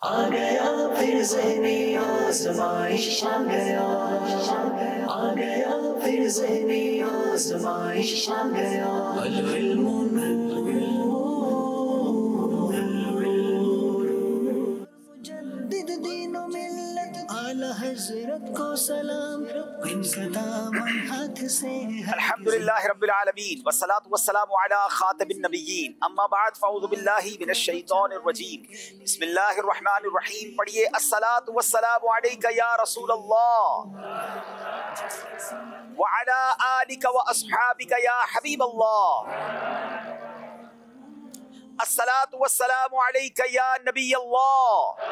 आ गया फिर ज़हनी आज़माइश आ गया, आ गया फिर ज़हनी आज़माइश आ गया। अल इल्मु मुजद्दिद दीनो मिल्लत आला हज़रत को सलाम, इनका दामन हाथ से अल्हम्दुलिल्लाहि रब्बिल आलमीन वस्सलातु वस्सलामु अला खातिमिन नबिय्यीन अम्मा बाद फ़अऊज़ु बिल्लाहि मिनश शैतानिर रजीम बिस्मिल्लाहिर रहमानिर रहीम। पढ़िए अस्सलातु वस्सलामु अलैका या रसूलल्लाह व अला आलिका व अस्हाबिका या हबीबल्लाह। अस्सलातु वस्सलामु अलैका या नबियल्लाह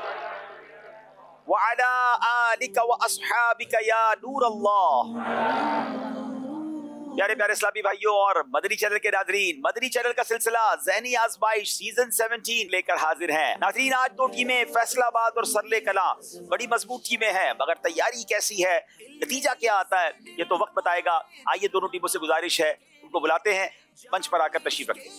व अला आलिका व अस्हाबिका या नूरल्लाह। प्यारे प्यारे इस्लामी भाइयों और मदनी चैनल के नाज़रीन, मदनी चैनल का सिलसिला ज़हनी आज़माइश सीजन 17 लेकर हाजिर है। नाज़रीन, आज दो टीमें फैसलाबाद और सरले कलां बड़ी मजबूत टीमें हैं, मगर तैयारी कैसी है, नतीजा क्या आता है, ये तो वक्त बताएगा। आइए दोनों टीमों से गुजारिश है, उनको बुलाते हैं, मंच पर आकर तशरीफ रखें।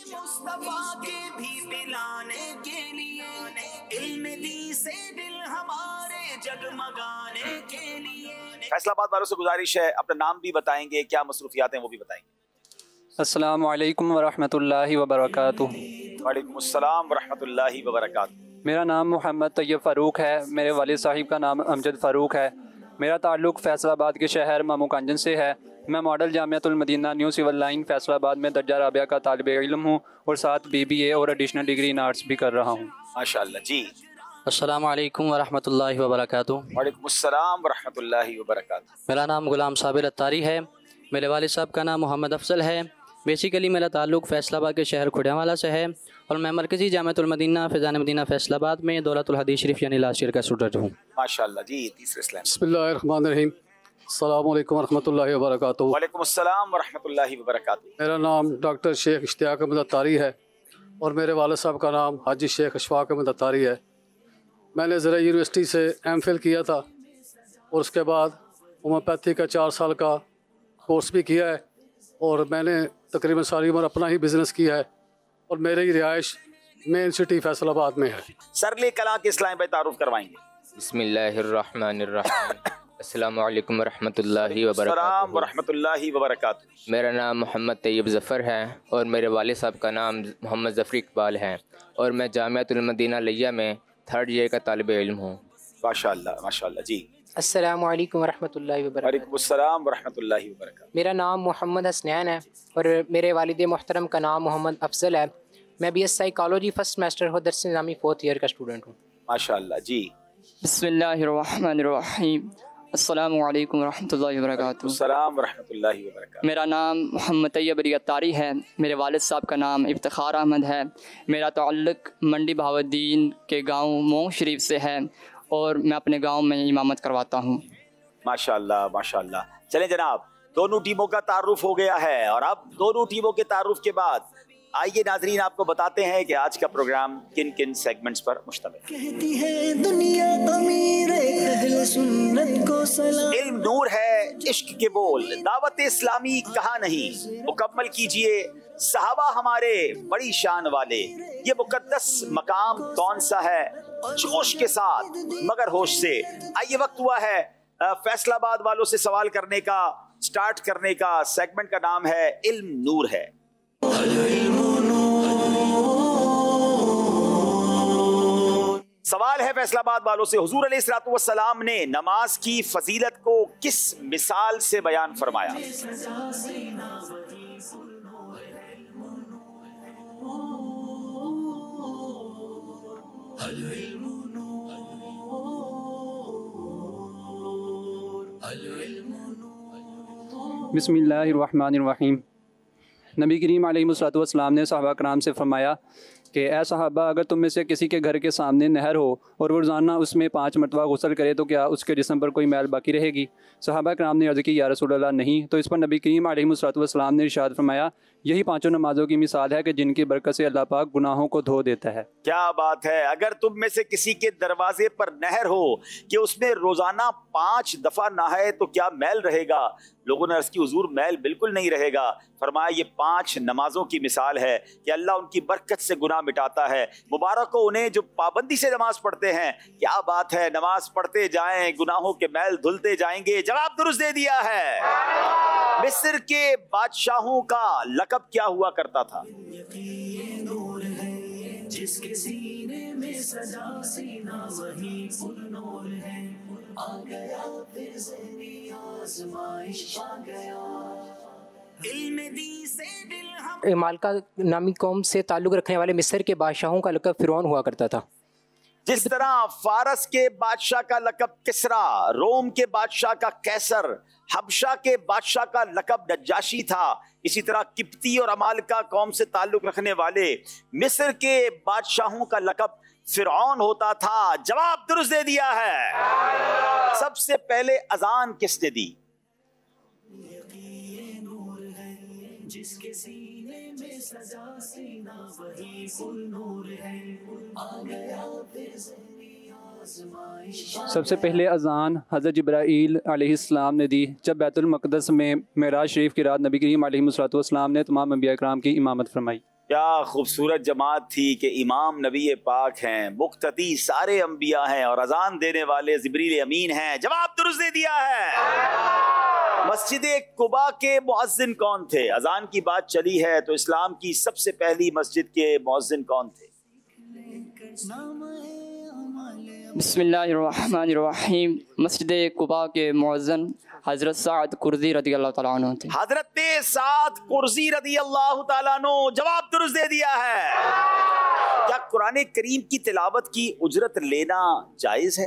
फैसलाबाद वालों से गुजारिश है, अपना नाम भी बताएंगे, क्या मसरूफियात हैं वो भी बताएंगे। अस्सलामु अलैकुम वरहमतुल्लाहि वबरकातुहू। वालेकुम अस्सलाम वरहमतुल्लाहि वबरकातुहू। मेरा नाम मोहम्मद तैयब फ़ारूक है। मेरे वालिद साहिब का नाम अमजद फ़ारूक है। मेरा ताल्लुक़ फैसलाबाद के शहर मामूकांजन से है। मैं model Jamiatul Madina new civil line Faisalabad में दर्जा राबिया का तालिब इल्म हूँ और साथ BBA और एडिशनल डिग्री इन आर्ट्स भी कर रहा हूँ। माशाअल्लाह जी। अस्सलामु अलैकुम वरहमतुल्लाहि वबरकातुहू। वालेकुम अस्सलाम वरहमतुल्लाहि वबरकातुहू। मेरा नाम गुलाम साबिर अत्तारी है। मेरे वालिद साहब का नाम मोहम्मद अफजल है। बेसिकली मेरा ताल्लुक़ फैसलाबाद के शहर खुड़ियावाला से है और मैं मरकज़ी जामियातुल मदीना फ़ैज़ान मदीना फैसलाबाद में दौलतुल हदीस शरीफ यानी लास्ट ईयर का स्टूडेंट हूँ। माशाअल्लाह जी। तीसरे इस्लाम। बिस्मिल्लाहिर्रहमानिर्रहीम। अस्सलामु अलैकुम वरहमतुल्लाहि वबरकातुहू। वालेकुम अस्सलाम वरहमतुल्लाहि वबरकातुहू। मेरा नाम डॉक्टर शेख इश्तियाक अहमद अत्तारी है और मेरे वालिद साहब का नाम हाजी शेख अशफाक अहमद अत्तारी है। मैंने ज़रा यूनिवर्सिटी से MPhil किया था और उसके बाद होम्योपैथी का 4 साल का कोर्स भी किया है और मैंने तकरीबन सारी उम्र अपना ही बिज़नेस किया है और मेरी रिहाइश मेन सिटी फैसलाबाद में है। सरले कलां के इस्लाम पे तारुफ करवाएंगे। बिस्मिल्लाहिर्रहमानिर्रहीम। अस्सलामु अलैकुम वरहमतुल्लाहि अस्सलाम वबरकातुहू। वरहमतुल्लाहि वबरकातुहू। मेरा नाम मोहम्मद तैयब ज़फ़र है और मेरे वालिद साहब का नाम मोहम्मद ज़फ़र इकबाल है और मैं जामियातुल मदीना लिया में 3rd ईयर का तालिब इल्म हूँ। माशाअल्लाह माशाअल्लाह जी। अस्सलामु अलैकुम वरहमतुल्लाहि वबरकातुहू। वालेकुम अस्सलाम वरहमतुल्लाहि वबरकातुहू। मेरा नाम मोहम्मद हसनैन है और मेरे वालिद मोहतरम का नाम मोहम्मद अफजल है। मैं BS साइकोलॉजी फर्स्ट सेमेस्टर हो दर्स निज़ामी 4th ईयर का स्टूडेंट हूँ। माशाअल्लाह जी। बिस्मिल्लाहिर्रहमानिर्रहीम। अस्सलामु अलैकुम वरहमतुल्लाहि वबरकातुहू। अस्सलाम वरहमतुल्लाहि वबरकातुहू। मेरा नाम मोहम्मद तैयब अली अत्तारी है। मेरे वालिद साहब का नाम इफ्तिखार अहमद है। मेरा ताल्लुक़ मंडी बहावुद्दीन के गांव मोंग शरीफ से है और मैं अपने गांव में इमामत करवाता हूँ। माशाअल्लाह माशाअल्लाह। चलें जनाब, दोनों टीमों का तारुफ हो गया है और अब दोनों टीमों के तारुफ के बाद आइए नाजरीन आपको बताते हैं कि आज का प्रोग्राम किन किन सेगमेंट्स पर मुश्तमिल है। कहती है दुनिया अमीर अहले सुन्नत को सलाम। इल्म नूर है, इश्क के बोल, दावत इस्लामी कहाँ नहीं, मुकम्मल कीजिए सहाबा हमारे बड़ी शान वाले। ये मुकद्दस मकाम कौन सा है, जोश के साथ मगर होश से। आइए वक्त हुआ है फैसलाबाद वालों से सवाल करने का, स्टार्ट करने का। सेगमेंट का नाम है इल्म नूर है। सवाल है फैसलाबाद वालों से, हुजूर अलैहिस्सलातु वस्सलाम ने नमाज की फजीलत को किस मिसाल से बयान फरमाया? बिस्मिल्लाहिर्रहमानिर्रहीम। नबी करीम अलैहिस्सलातु वस्सलाम ने सहाबा कराम से फरमाया कि ऐ सहाबा, अगर तुम में से किसी के घर के सामने नहर हो और वो रोज़ाना उसमें 5 मरतबा गुस्ल करे तो क्या उसके जिस्म पर कोई मैल बाकी रहेगी? सहाबा कराम ने अर्ज़ की, या रसूलल्लाह नहीं। तो इस पर नबी करीम अलैहिस्सलातु वस्सलाम ने इरशाद फरमाया, यही 5 नमाज़ों की मिसाल है कि जिनकी बरकत से अल्लाह पाक गुनाहों को धो देता है। क्या बात है। अगर तुम में से किसी के दरवाजे पर नहर हो कि उसमें रोजाना 5 दफा नहाए तो क्या मैल रहेगा? लोगों ने अर्ज की हुजूर मैल बिल्कुल नहीं रहेगा। फरमाया ये 5 नमाजों की मिसाल है कि अल्लाह उनकी बरकत से गुनाह मिटाता है। मुबारक हो उन्हें जो पाबंदी से नमाज पढ़ते हैं। क्या बात है, नमाज पढ़ते जाएं, गुनाहों के मैल धुलते जाएंगे। जवाब दुरुस्त दे दिया है। मिस्र के बादशाहों का लक़ब क्या हुआ करता था? जिसके सीने में सजा सीना वही पुरनूर है। आ गया फिर ज़हनी आज़माइश आ गया। इल्म दी से दिल हम मालका नामी कौम से ताल्लुक़ रखने वाले मिस्र के बादशाहों का लक़ब फ़िरौन हुआ करता था। जिस तरह फारस के बादशाह का लक़ब किसरा, रोम के बादशाह का कैसर, हबशा के बादशाह का लक़ब नज्जाशी था, इसी तरह किप्ती और अमालिका कौम से ताल्लुक़ रखने वाले मिस्र के बादशाहों का लक़ब फिरौन होता था। जवाब दुरुस्त दे दिया है। सबसे पहले अजान किसने दी? जिसके सीने में सजा सीना वही पुरनूर है। आ गया फिर ज़हनी आज़माइश। सबसे पहले अज़ान हज़रत जिब्राईल अलैहिस्सलाम ने दी जब बैतुल मक़दस में मेराज शरीफ की रात नबी करीम अलैहिस्सलाम ने तमाम अंबिया किराम की इमामत फरमाई। क्या खूबसूरत जमात थी कि इमाम नबी पाक हैं, मुक्तदी सारे अंबिया हैं और अजान देने वाले जिब्रील अमीन हैं। जवाब दुरुस्त दे दिया है। मस्जिद कुबा के मुअज्जिन कौन थे? अजान की बात चली है तो इस्लाम की सबसे पहली मस्जिद के मुअज्जिन कौन थे? बिस्मिल्लाहिर्रहमानिर्रहीम। मस्जिद कुबा के मुअज्जिन हज़रत साद कुर्ज़ी रज़ियल्लाहु तआला अन्हु थे। हज़रत साद कुर्ज़ी रज़ियल्लाहु तआला अन्हु। जवाब दुरुस्त दे दिया है। क्या कुरान करीम की तिलावत की उजरत लेना जायज़ है?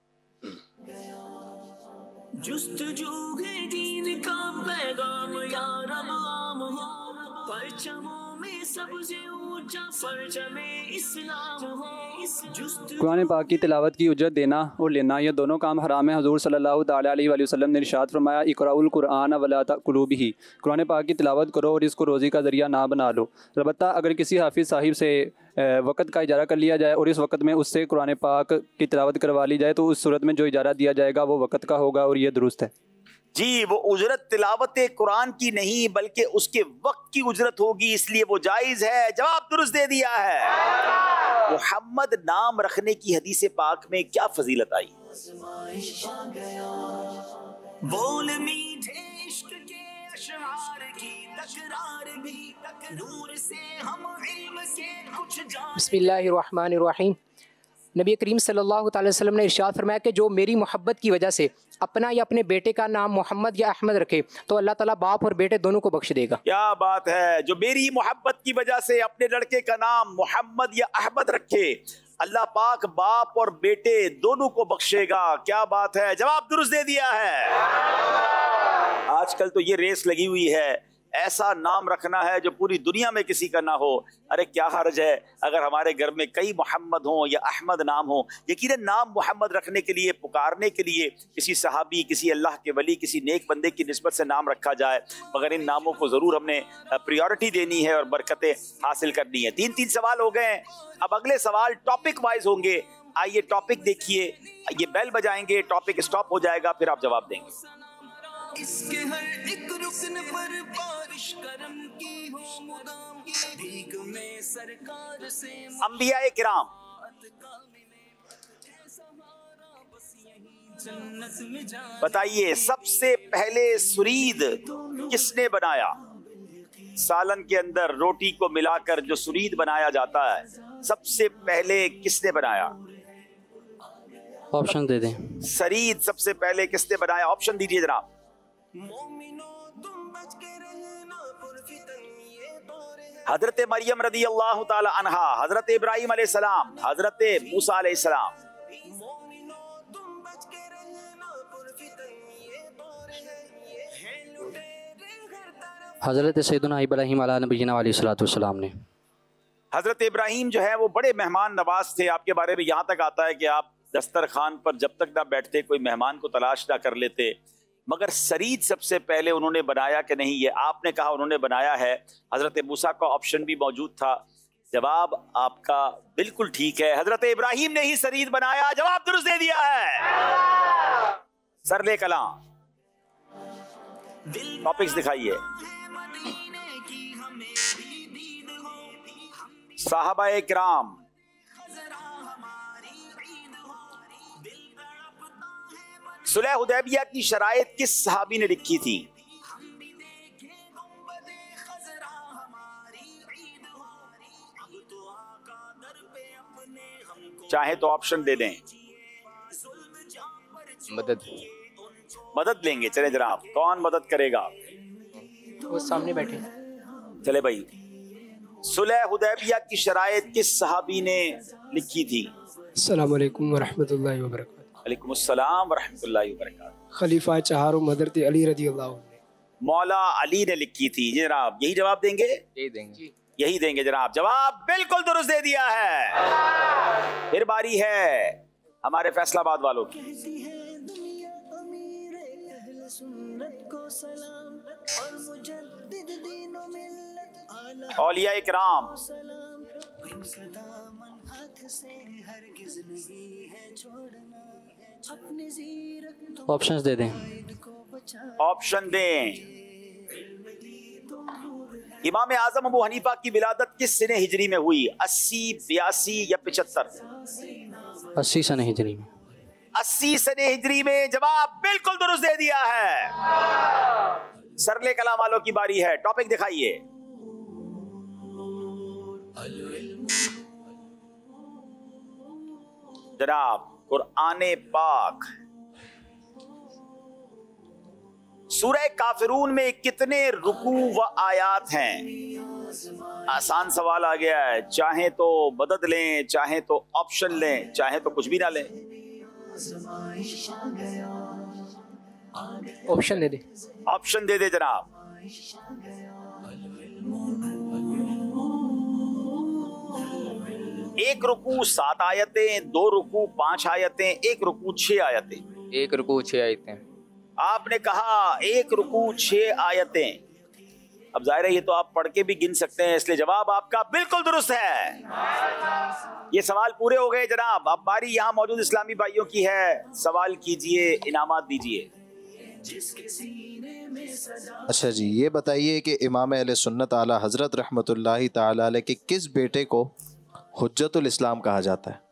जुस्तजू है दीन का पैगाम या रब आम हो। परचमों में सबसे ऊंचा परचमे इस्लाम हो। कुरान पाक की तिलावत की उजरत देना और लेना ये दोनों काम हराम है। हुज़ूर सल्लल्लाहु तआला अलैहि वसल्लम ने इरशाद फरमाया, इक़राउल कुरान वला तक़ुलू बिही। कुरान पाक की तिलावत करो और इसको रोज़ी का ज़रिया ना बना लो। अलबत्ता अगर किसी हाफिज़ साहिब से वक़्त का इजारा कर लिया जाए और इस वक़्त में उससे कुरान पाक की तिलावत करवा ली जाए तो उस सूरत में जो इजारा दिया जाएगा वो वक़्त का होगा और ये दुरुस्त है। जी, वो उजरत तिलावत कुरान की नहीं बल्कि उसके वक्त की उजरत होगी, इसलिए वो जायज़ है। जवाब दुरुस्त दे दिया है। मुहम्मद नाम रखने की हदीस पाक में क्या फजीलत आई? बोल मीठे इश्क के अशआर की तकरार भी नूर से हम इल्म के कुछ जान। बिस्मिल्लाहिर्रहमानिर्रहीम। नबी करीम सल्लल्लाहु अलैहि वसल्लम ने इरशाद फरमाया कि जो मेरी मोहब्बत की वजह से अपना या अपने बेटे का नाम मोहम्मद या अहमद रखे तो अल्लाह ताला बाप और बेटे दोनों को बख्श देगा। क्या बात है। जो मेरी मोहब्बत की वजह से अपने लड़के का नाम मोहम्मद या अहमद रखे अल्लाह पाक बाप और बेटे दोनों को बख्शेगा। क्या बात है। जवाब दुरुस्त दे दिया है। आजकल तो ये रेस लगी हुई है, ऐसा नाम रखना है जो पूरी दुनिया में किसी का ना हो। अरे क्या हर्ज है अगर हमारे घर में कई मोहम्मद हों या अहमद नाम हो। यकीनन नाम मोहम्मद रखने के लिए, पुकारने के लिए किसी सहाबी, किसी अल्लाह के वली, किसी नेक बंदे की निस्बत से नाम रखा जाए, मगर इन नामों को ज़रूर हमने प्रायोरिटी देनी है और बरकतें हासिल करनी है। 3 सवाल हो गए। अब अगले सवाल टॉपिक वाइज होंगे। आइए टॉपिक देखिए, ये बेल बजाएंगे, टॉपिक स्टॉप हो जाएगा, फिर आप जवाब देंगे। इसके हर एक रुकन पर बारिश करम की हो मुदाम की भीग में सरकार से अंबिया किराम बताइए सबसे पहले सुरीद किसने बनाया? सालन के अंदर रोटी को मिलाकर जो सुरीद बनाया जाता है सबसे पहले किसने बनाया? ऑप्शन दे दें। सरीद सबसे पहले किसने बनाया? ऑप्शन दीजिए जनाब। हजरत मरियम रदी अल्लाह ताला अन्हा, हजरत इब्राहिम अलैहिस्सलाम, हजरत मूसा अलैहिस्सलाम। हजरत सैयदना इब्राहिम अला नबीना अलैहिस्सलाम ने। हजरत इब्राहिम जो है वो बड़े मेहमान नवाज थे। आपके बारे में यहाँ तक आता है कि आप दस्तरखान पर जब तक ना बैठते कोई मेहमान को तलाश ना कर लेते। मगर सरीद सबसे पहले उन्होंने बनाया कि नहीं? ये आपने कहा उन्होंने बनाया है। हजरत मूसा का ऑप्शन भी मौजूद था। जवाब आपका बिल्कुल ठीक है, हजरत इब्राहिम ने ही सरीद बनाया। जवाब दुरुस्त दे दिया है। सरले कलाम टॉपिक्स दिखाइए। साहबाए किराम, सुलह हुदैबिया की शराइत किस सहाबी ने लिखी थी? चाहे तो ऑप्शन दे दें। मदद लेंगे, चले जनाब, कौन मदद करेगा? वो सामने बैठे। चले भाई, सुलह हुदैबिया की शराइत किस सहाबी ने लिखी थी? अस्सलाम वालेकुम वरहमतुल्लाहि वबरकातुहू। वालेकुम अस्सलाम वरहमतुल्लाहि वबरकातुहू। खलीफा चार हज़रत अली रज़ियल्लाहु अन्हु। मौला अली ने लिखी थी। जनाब यही जवाब देंगे? यही देंगे। यही देंगे जनाब, जवाब बिल्कुल दुरुस्त दे दिया है। फिर बारी है हमारे फैसलाबाद वालों की। औलिया इकराम, ऑप्शंस दे दें। ऑप्शन दें। इमाम आजम अबू हनीफा की विलादत किस सने हिजरी में हुई? 80, 82 या 75? 80 सने हिजरी में। 80 सने हिजरी में। जवाब बिल्कुल दुरुस्त दे दिया है। सरले कलाम वालों की बारी है, टॉपिक दिखाइए। जनाब कुरान पाक सूरह काफिरून में कितने रुकू व आयात हैं? आसान सवाल आ गया है, चाहे तो मदद लें, चाहे तो ऑप्शन लें, चाहे तो कुछ भी ना लें। ऑप्शन दे दे। ऑप्शन दे दे जनाब। एक रुकू 7 आयतें, 2 रुकू 5 आयतें, 1 रुकू 6 आयतें। 1 रुकू 6 आयतें। आपने कहा 1 रुकू 6 आयतें। अब जाहिर है ये तो आप पढ़ के भी गिन सकते हैं, इसलिए जवाब आपका बिल्कुल दुरुस्त है। ये सवाल पूरे हो गए जनाब। अब बारी यहाँ मौजूद इस्लामी भाइयों की है, सवाल कीजिए, इनामात दीजिए। अच्छा जी, ये बताइए कि इमाम अहले सुन्नत आला हजरत रहमतुल्लाहि ताला अलैह के किस बेटे को हुज्जतुल इस्लाम कहा जाता है?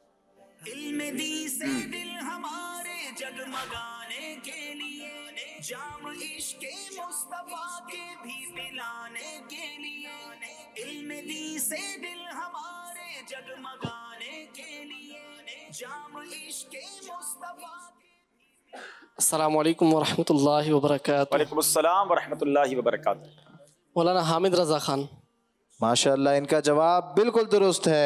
अस्सलाम वालेकुम वरहमतुल्लाहि वबरकातुहू। वालेकुम अस्सलाम वरहमतुल्लाहि वबरकातुहू। मौलाना हामिद रज़ा खान। माशाअल्लाह, इनका जवाब बिल्कुल दुरुस्त है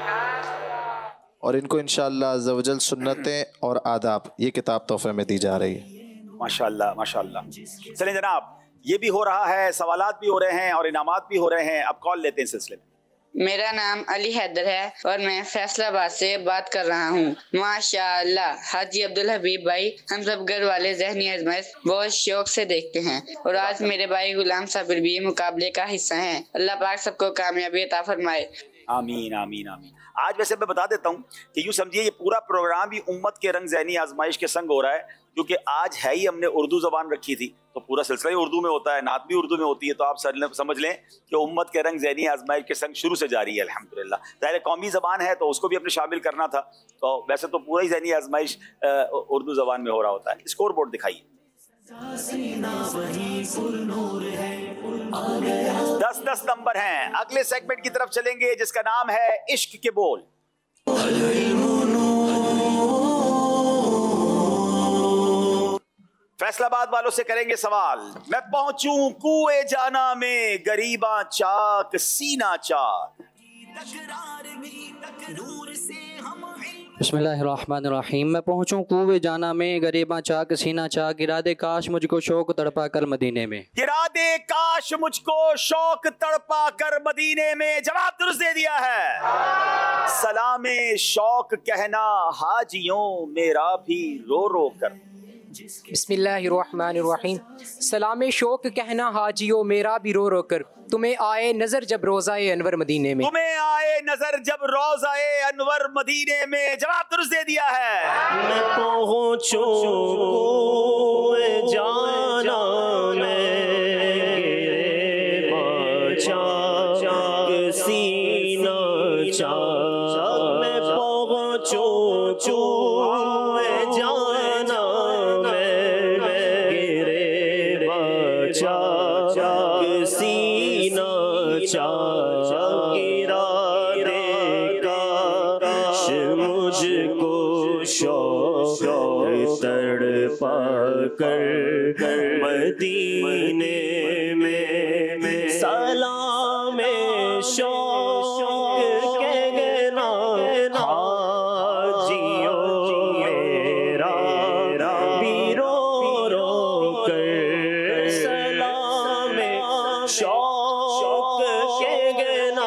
और इनको इंशाअल्लाह अज़्ज़वजल सुन्नतें और आदाब ये किताब तोहफे में दी जा रही है। माशाअल्लाह माशाअल्लाह। चलिए जनाब, ये भी हो रहा है, सवालात भी हो रहे हैं और इनामात भी हो रहे हैं। अब कॉल लेते हैं सिलसिले में। मेरा नाम अली हैदर है और मैं फैसलाबाद से बात कर रहा हूँ। माशाअल्लाह, हाजी अब्दुल हबीब भाई हम सब घर वाले ज़हनी आज़माइश बहुत शौक से देखते हैं और आज मेरे भाई गुलाम साबिर भी मुकाबले का हिस्सा हैं। अल्लाह पाक सबको कामयाबी अता फरमाए। आमीन आमीन आमीन। आज वैसे मैं बता देता हूँ कि यूँ समझिए ये पूरा प्रोग्राम ही उम्मत के रंग ज़हनी आजमाइश के संग हो रहा है, क्योंकि आज है ही हमने उर्दू ज़बान रखी थी तो पूरा सिलसिला ही उर्दू में होता है, नात भी उर्दू में होती है। तो आप समझ लें कि उम्मत के रंग ज़हनी आजमाइश के संग शुरू से जारी है अल्हम्दुलिल्लाह। ज़ाहिर कौमी ज़बान है तो उसको भी अपने शामिल करना था, तो वैसे तो पूरा ही ज़हनी आजमाइश उर्दू ज़बान में हो रहा होता है। स्कोर बोर्ड दिखाइए। 10-10 नंबर हैं। अगले सेगमेंट की तरफ चलेंगे जिसका नाम है इश्क के बोल। फैसलाबाद वालों से करेंगे सवाल। मैं पहुंचूं कुए जाना में, गरीबा चाक सीना चाक। बिस्मिल्लाहिर्रहमानिर्रहीम। मैं पहुंचूं कुए जाना में, गरीबा चाक सीना चाक। गिरा दे काश मुझको शौक तड़पा कर मदीने में। गिरा दे काश मुझको शौक तड़पा कर मदीने में। जवाब दुरुस्त दे दिया है। सलामे शौक कहना हाजियों मेरा भी रो रो कर। बिस्मिल्लाहिर्रहमानिर्रहीम। सलाम शौक कहना हाजियो मेरा भी रो रो कर। तुम्हें आए नजर जब रोज़ाए अनवर मदीने में। तुम्हें आए नजर जब रोज़ाए अनवर मदीने में। जवाब दुरुस्त दे दिया है। मैं पहुंचूं कुए जाना में, शौक तड़पा कर मदीने में सलाम शौक के ना हाजियो मेरा बीरो रो कर सलाम शौक के ना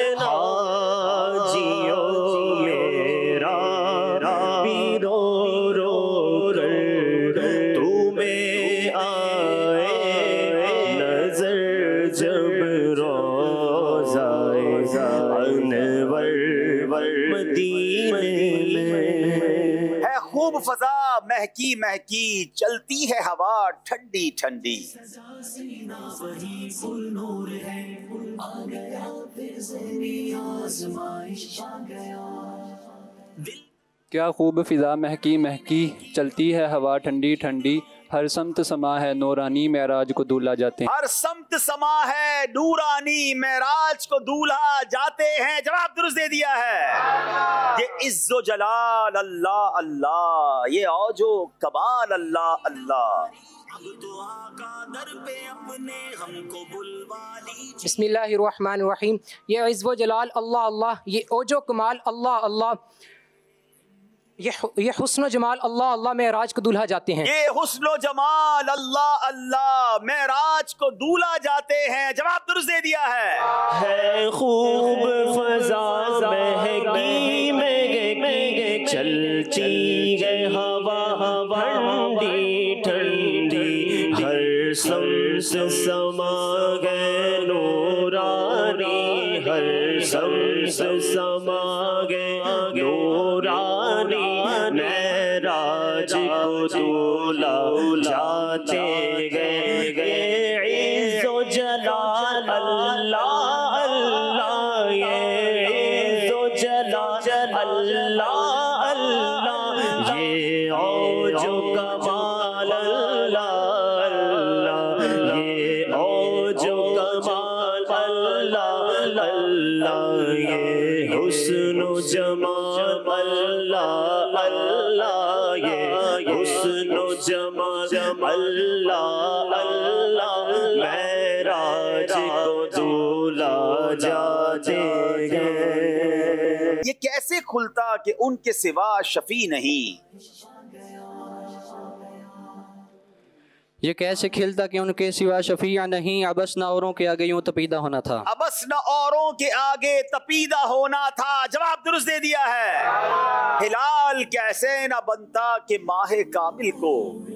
हाजियो मेरा बीरो रो कर तुम्हें आए नजर जब रोज़ाए अनवर मदीने में। है खूब फजा महकी महकी, चलती है हवा ठंडी ठंडी। क्या खूब फिजा महकी महकी, चलती है हवा ठंडी ठंडी। हर समत समा है नूरानी, महराज को दूल्हा जाते हैं। हर समत समा है नूरानी, महराज को दूल्हा जाते हैं। जवाब दुरुस्त दे दिया है। ये इज्जो जलाल अल्लाह अल्लाह, ये औजो कमाल अल्लाह अल्लाह। बिस्मिल्लाहिर्रहमानिर्रहीम। ये इज़्ज़ो जलाल अल्लाह अल्लाह, ये ओजो कमाल अल्लाह अल्लाह, ये हुस्न जमाल अल्लाह अल्लाह, महराज को दूल्हा जाते हैं। ये हुस्न जमाल अल्लाह अल्लाह, महराज को दूल्हा जाते हैं। जवाब दुरुस्त दे दिया है खूब फजा महकी महकी, चलती है हवा ठंडी ठंडी। हर समत समा गए नूरानी, हर समत समा गए नूरानी। महराज को दूल्हा जाते गए। इज़्ज़ो जलाल अल्लाह अल्लाह, ये इज़्ज़ो जलाल अल्लाह अल्लाह, ये औजो कमाल अल्लाह अल्लाह, ये औजो कमाल अल्लाह अल्लाह, ये हुस्न जमाल अल्लाह अल्लाह, ये हुस्न जमाल अल्लाह अल्लाह। महराज को दूल्हा जाते गए। ये कैसे खुलता कि उनके सिवा शफी नहीं। ये कैसे खिलता कि उनके सिवा शफिया नहीं। अबस न औरों के आगे यूं तपीदा होना था। अबस न औरों के आगे तपीदा होना था। जवाब दुरुस्त दे दिया है। हिलाल कैसे न बनता कि माहे कामिल को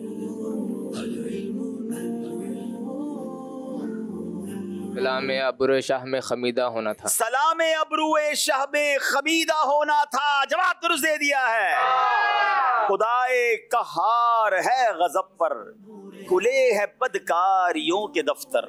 सलाम अब्रू शाह में खमीदा होना था। सलाम अब्रू शाह में खमीदा होना था। जवाब दुरुस्त दे दिया है। खुदाए कहार है गजब पर, खुले हैं बदकारियों के दफ्तर।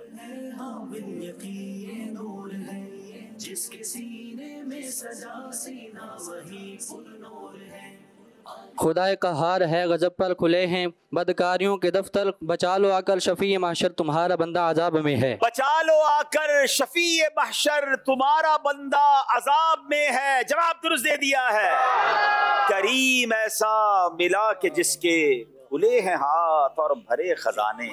जिसके सीने में सजा सीना वही पुरनूर है। खुदाए कहार है गजब पर, खुले हैं बदकारियों के दफ्तर। बचा लो आकर शफी महशर, तुम्हारा बंदा अजाब में है। बचा लो आकर शफी महशर, तुम्हारा बंदा अजाब में है। जवाब दुरुस्त दे दिया है। करीम ऐसा मिला कि जिसके खुले हैं हाथ और भरे खजाने।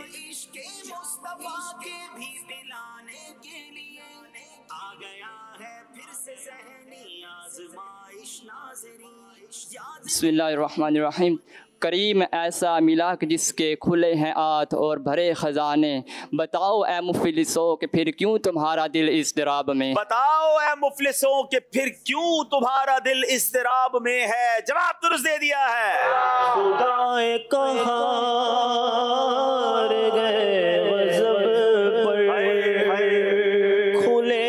बिस्मिल्लाहिर्रहमानिर्रहीम। करीम ऐसा मिला कि जिसके खुले हैं हाथ और भरे खजाने। बताओ ए मुफलिसों कि फिर क्यों तुम्हारा दिल इज़्तिराब में। बताओ ए मुफलिसों कि फिर क्यों तुम्हारा दिल इज़्तिराब में है। जवाब दुरुस्त दे दिया है। खुदाए कहार गए गज़ब पर, खुले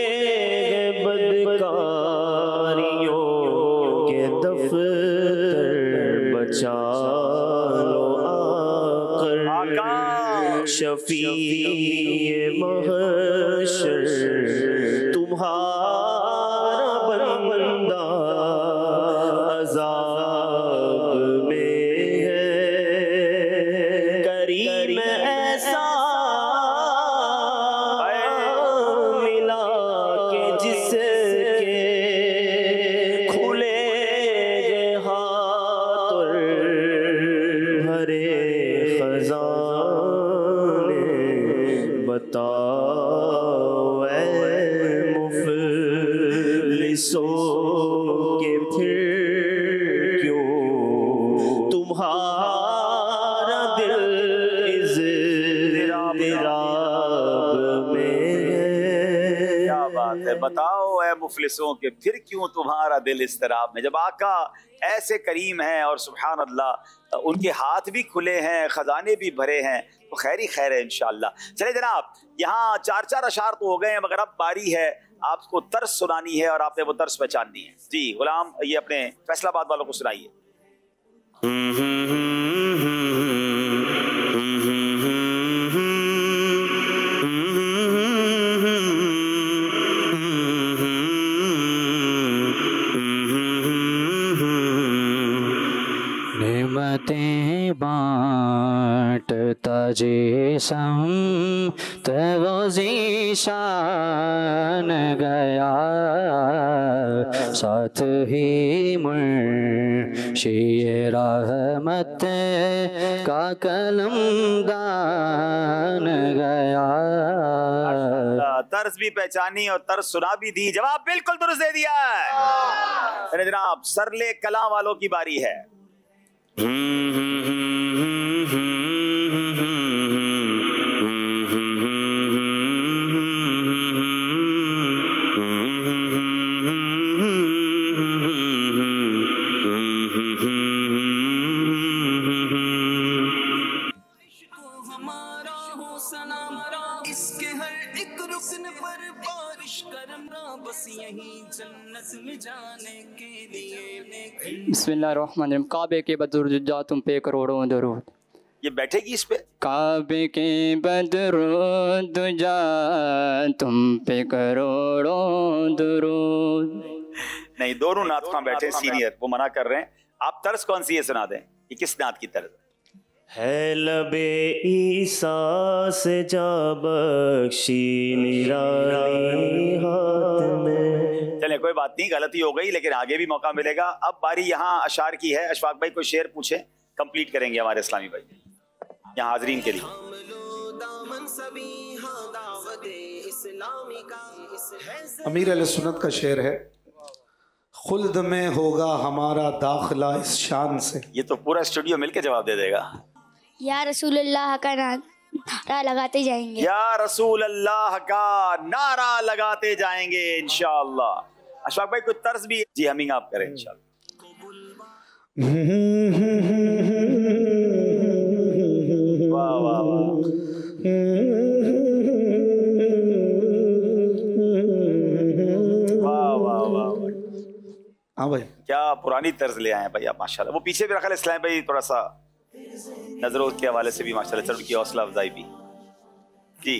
बदकारियों के दफ्तर। बचा लो आकर शफी महशर, तुम्हारा बंदा अज़ाब में है। करीम ऐसा मिला के जिसके खुले हाथ बताओ ऐ मुफलिसों के फिर क्यों तुम्हारा दिल इज़्तिराब में है। क्या बात है, बताओ ऐ मुफलिसों के फिर क्यों तुम्हारा दिल इज़्तिराब में। जब आका ऐसे करीम हैं और सुभान अल्लाह उनके हाथ भी खुले हैं, खजाने भी भरे हैं, तो खैर ही खैर है इंशाअल्लाह। चले जनाब, यहाँ 4-4 अशार तो हो गए हैं, मगर अब बारी है आपको तर्स सुनानी है और आपने वो तर्स पहचाननी है। जी गुलाम, ये अपने फैसलाबाद वालों को सुनाइए। नेमतें बांटता जिसम तो ज़ीशान गया, साथ ही मुर्शिए रहमत का कलमदान गया। तर्स भी पहचानी और तर्स सुना भी दी, जवाब बिल्कुल दुरुस्त दे दिया है। जनाब, सरले कला वालों की बारी है। इसके हर एक रुकन पर बारिश करना, बस यही जन्नत में जाने के लिए। बिस्मिल्लाहिर्रहमानिर्रहीम। काबे के बदरुद्दा तुम पे करोड़ों दरूद। ये बैठेगी इस पे। काबे के बदरुद्दा तुम पे करोड़ों दरूद। नहीं, दोनों नात खां बैठे सीनियर, वो मना कर रहे हैं। आप तर्स कौन सी है सुना दें, ये किस नात की तर्ज है? लबे ईसा से जा बख्शी निराली हाथ में। चले कोई बात नहीं, गलती हो गई, लेकिन आगे भी मौका मिलेगा। अब बारी यहाँ अशार की है। अशफाक भाई कोई शेर पूछे, कंप्लीट करेंगे हमारे इस्लामी भाई यहाँ हाजरीन के लिए। अमीर अहले सुन्नत का शेर है, खुल्द में होगा हमारा दाखिला इस शान से। ये तो पूरा स्टूडियो मिलके जवाब दे देगा। या रसूल अल्लाह का नारा लगाते जाएंगे, या रसूल अल्लाह का नारा लगाते जाएंगे इंशाअल्लाह। अशफाक भाई कुछ तर्ज भी जी हमिंग आप करें इंशाअल्लाह। वाह वाह वाह। हाँ भाई, क्या पुरानी तर्ज ले आए हैं भाई आप, माशाल्लाह। वो पीछे भी रखा है इस्लाम भाई, थोड़ा सा नजरों के हवाले से भी माशाल्लाह चल की हौसला अफजाई भी। जी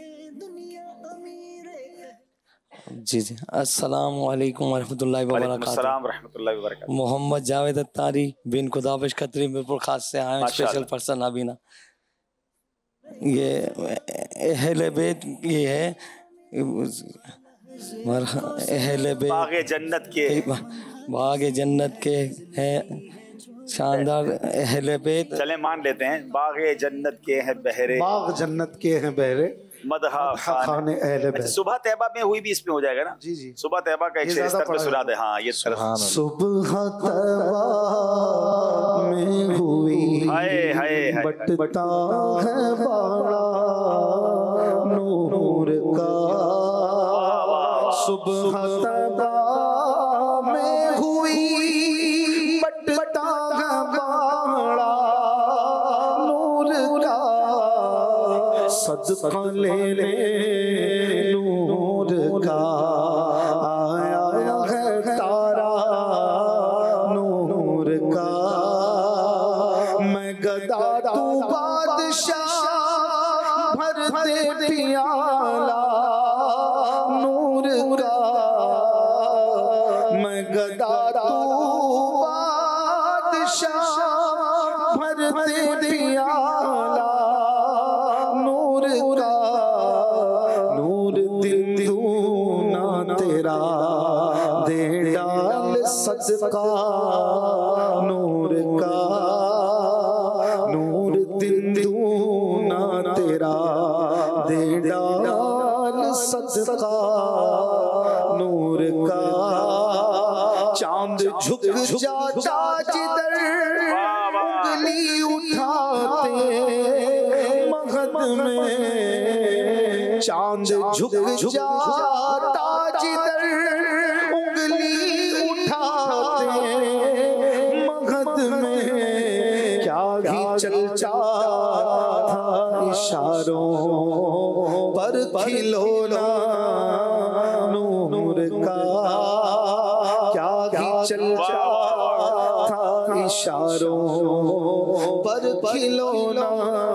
जी जी, अस्सलाम वालेकुम वरहमतुल्लाहि वबरकातुहू। अस्सलाम रहमतुल्लाहि वबरकातुहू। मोहम्मद जावेद अत्तारी बिन खुदाबश खत्री मिरपुर खास से आए, स्पेशल पर्सन नाबीना। ये अहले बैत ये है, अहले बैत बागे जन्नत के, बागे जन्नत के हैं शानदार अहले बैत। चले मान लेते हैं, बागे जन्नत के हैं बहरे, बाग जन्नत के हैं बहरे, मदहा खाने अहले बैत। सुबह तैबा में हुई भी इसमें हो जाएगा ना। जी जी, सुबह तैबा का एक शेर इस तरह पे सुना दे। हाँ, ये सुबह तैबा में हुई बटता है बाड़ा नूर का। सुबह तैबा में हुई बटता है बाड़ा नूर का। सदका लेने नूर का आया है तारा नूर का। मैं गदा तू बादशाह भर दे पियाला नूर का। मैं गदा तू बादशाह भर दे पियाला नूर का। नूर दिल दूना तेरा दे डाल सदका नूर का। नूर दिल दूना तेरा दे डाल चांद झुक जाता जिधर उंगली उठाते, मगध में क्या भी चलता था इशारों पर खिलौना नूर का, क्या भी चलता था इशारों पर खिलौना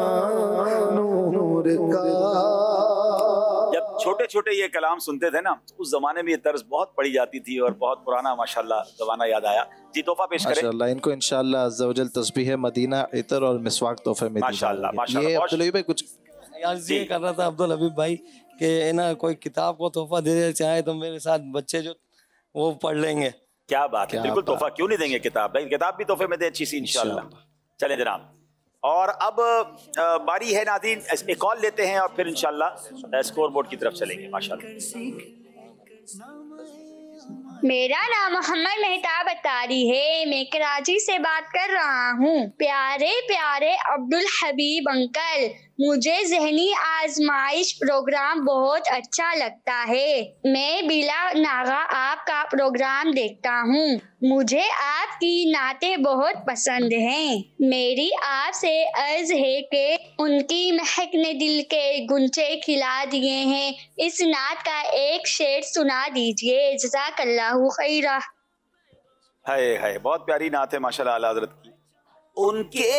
नूर का। जब छोटे छोटे ये कलाम सुनते थे ना, उस जमाने में ये तर्ज बहुत पढ़ी जाती थी और बहुत पुराना माशाल्लाह जमाना याद आया। जी तोहफा पेश करें माशाल्लाह। इनको इंशाल्लाह अज़्ज़ा वजल तस्बीह मदीना, इतर और मिसवाक तोहफे में माशाल्लाह। ये अब्दुल हबीब भाई कुछ यार ये कर रहा था अब्दुल हबीब भाई कि ना कोई किताब को तोहफा दे देना चाहे तो मेरे साथ बच्चे जो वो पढ़ लेंगे। क्या बात है, बिल्कुल तोहफा क्यों नहीं देंगे, किताब भाई, किताब भी तोहफे में दे अच्छी सी इंशाल्लाह। चले जनाब, और अब बारी है नाज़रीन, एक कॉल लेते हैं और फिर इंशाल्लाह स्कोर बोर्ड की तरफ चलेंगे माशाल्लाह। मेरा नाम मोहम्मद मेहताब अतारी है, मैं कराची से बात कर रहा हूँ। प्यारे प्यारे अब्दुल हबीब अंकल, मुझे ज़हनी आजमाइश प्रोग्राम बहुत अच्छा लगता है। मैं बिला नागा आपका प्रोग्राम देखता हूँ। मुझे आपकी नातें बहुत पसंद हैं। मेरी आपसे अर्ज है कि उनकी महक ने दिल के गुंचे खिला दिए हैं, इस नात का एक शेर सुना दीजिए, जज़ाकल्लाहु खैरा। हाय हाय, बहुत प्यारी नात है माशाल्लाह आला हज़रत की। उनके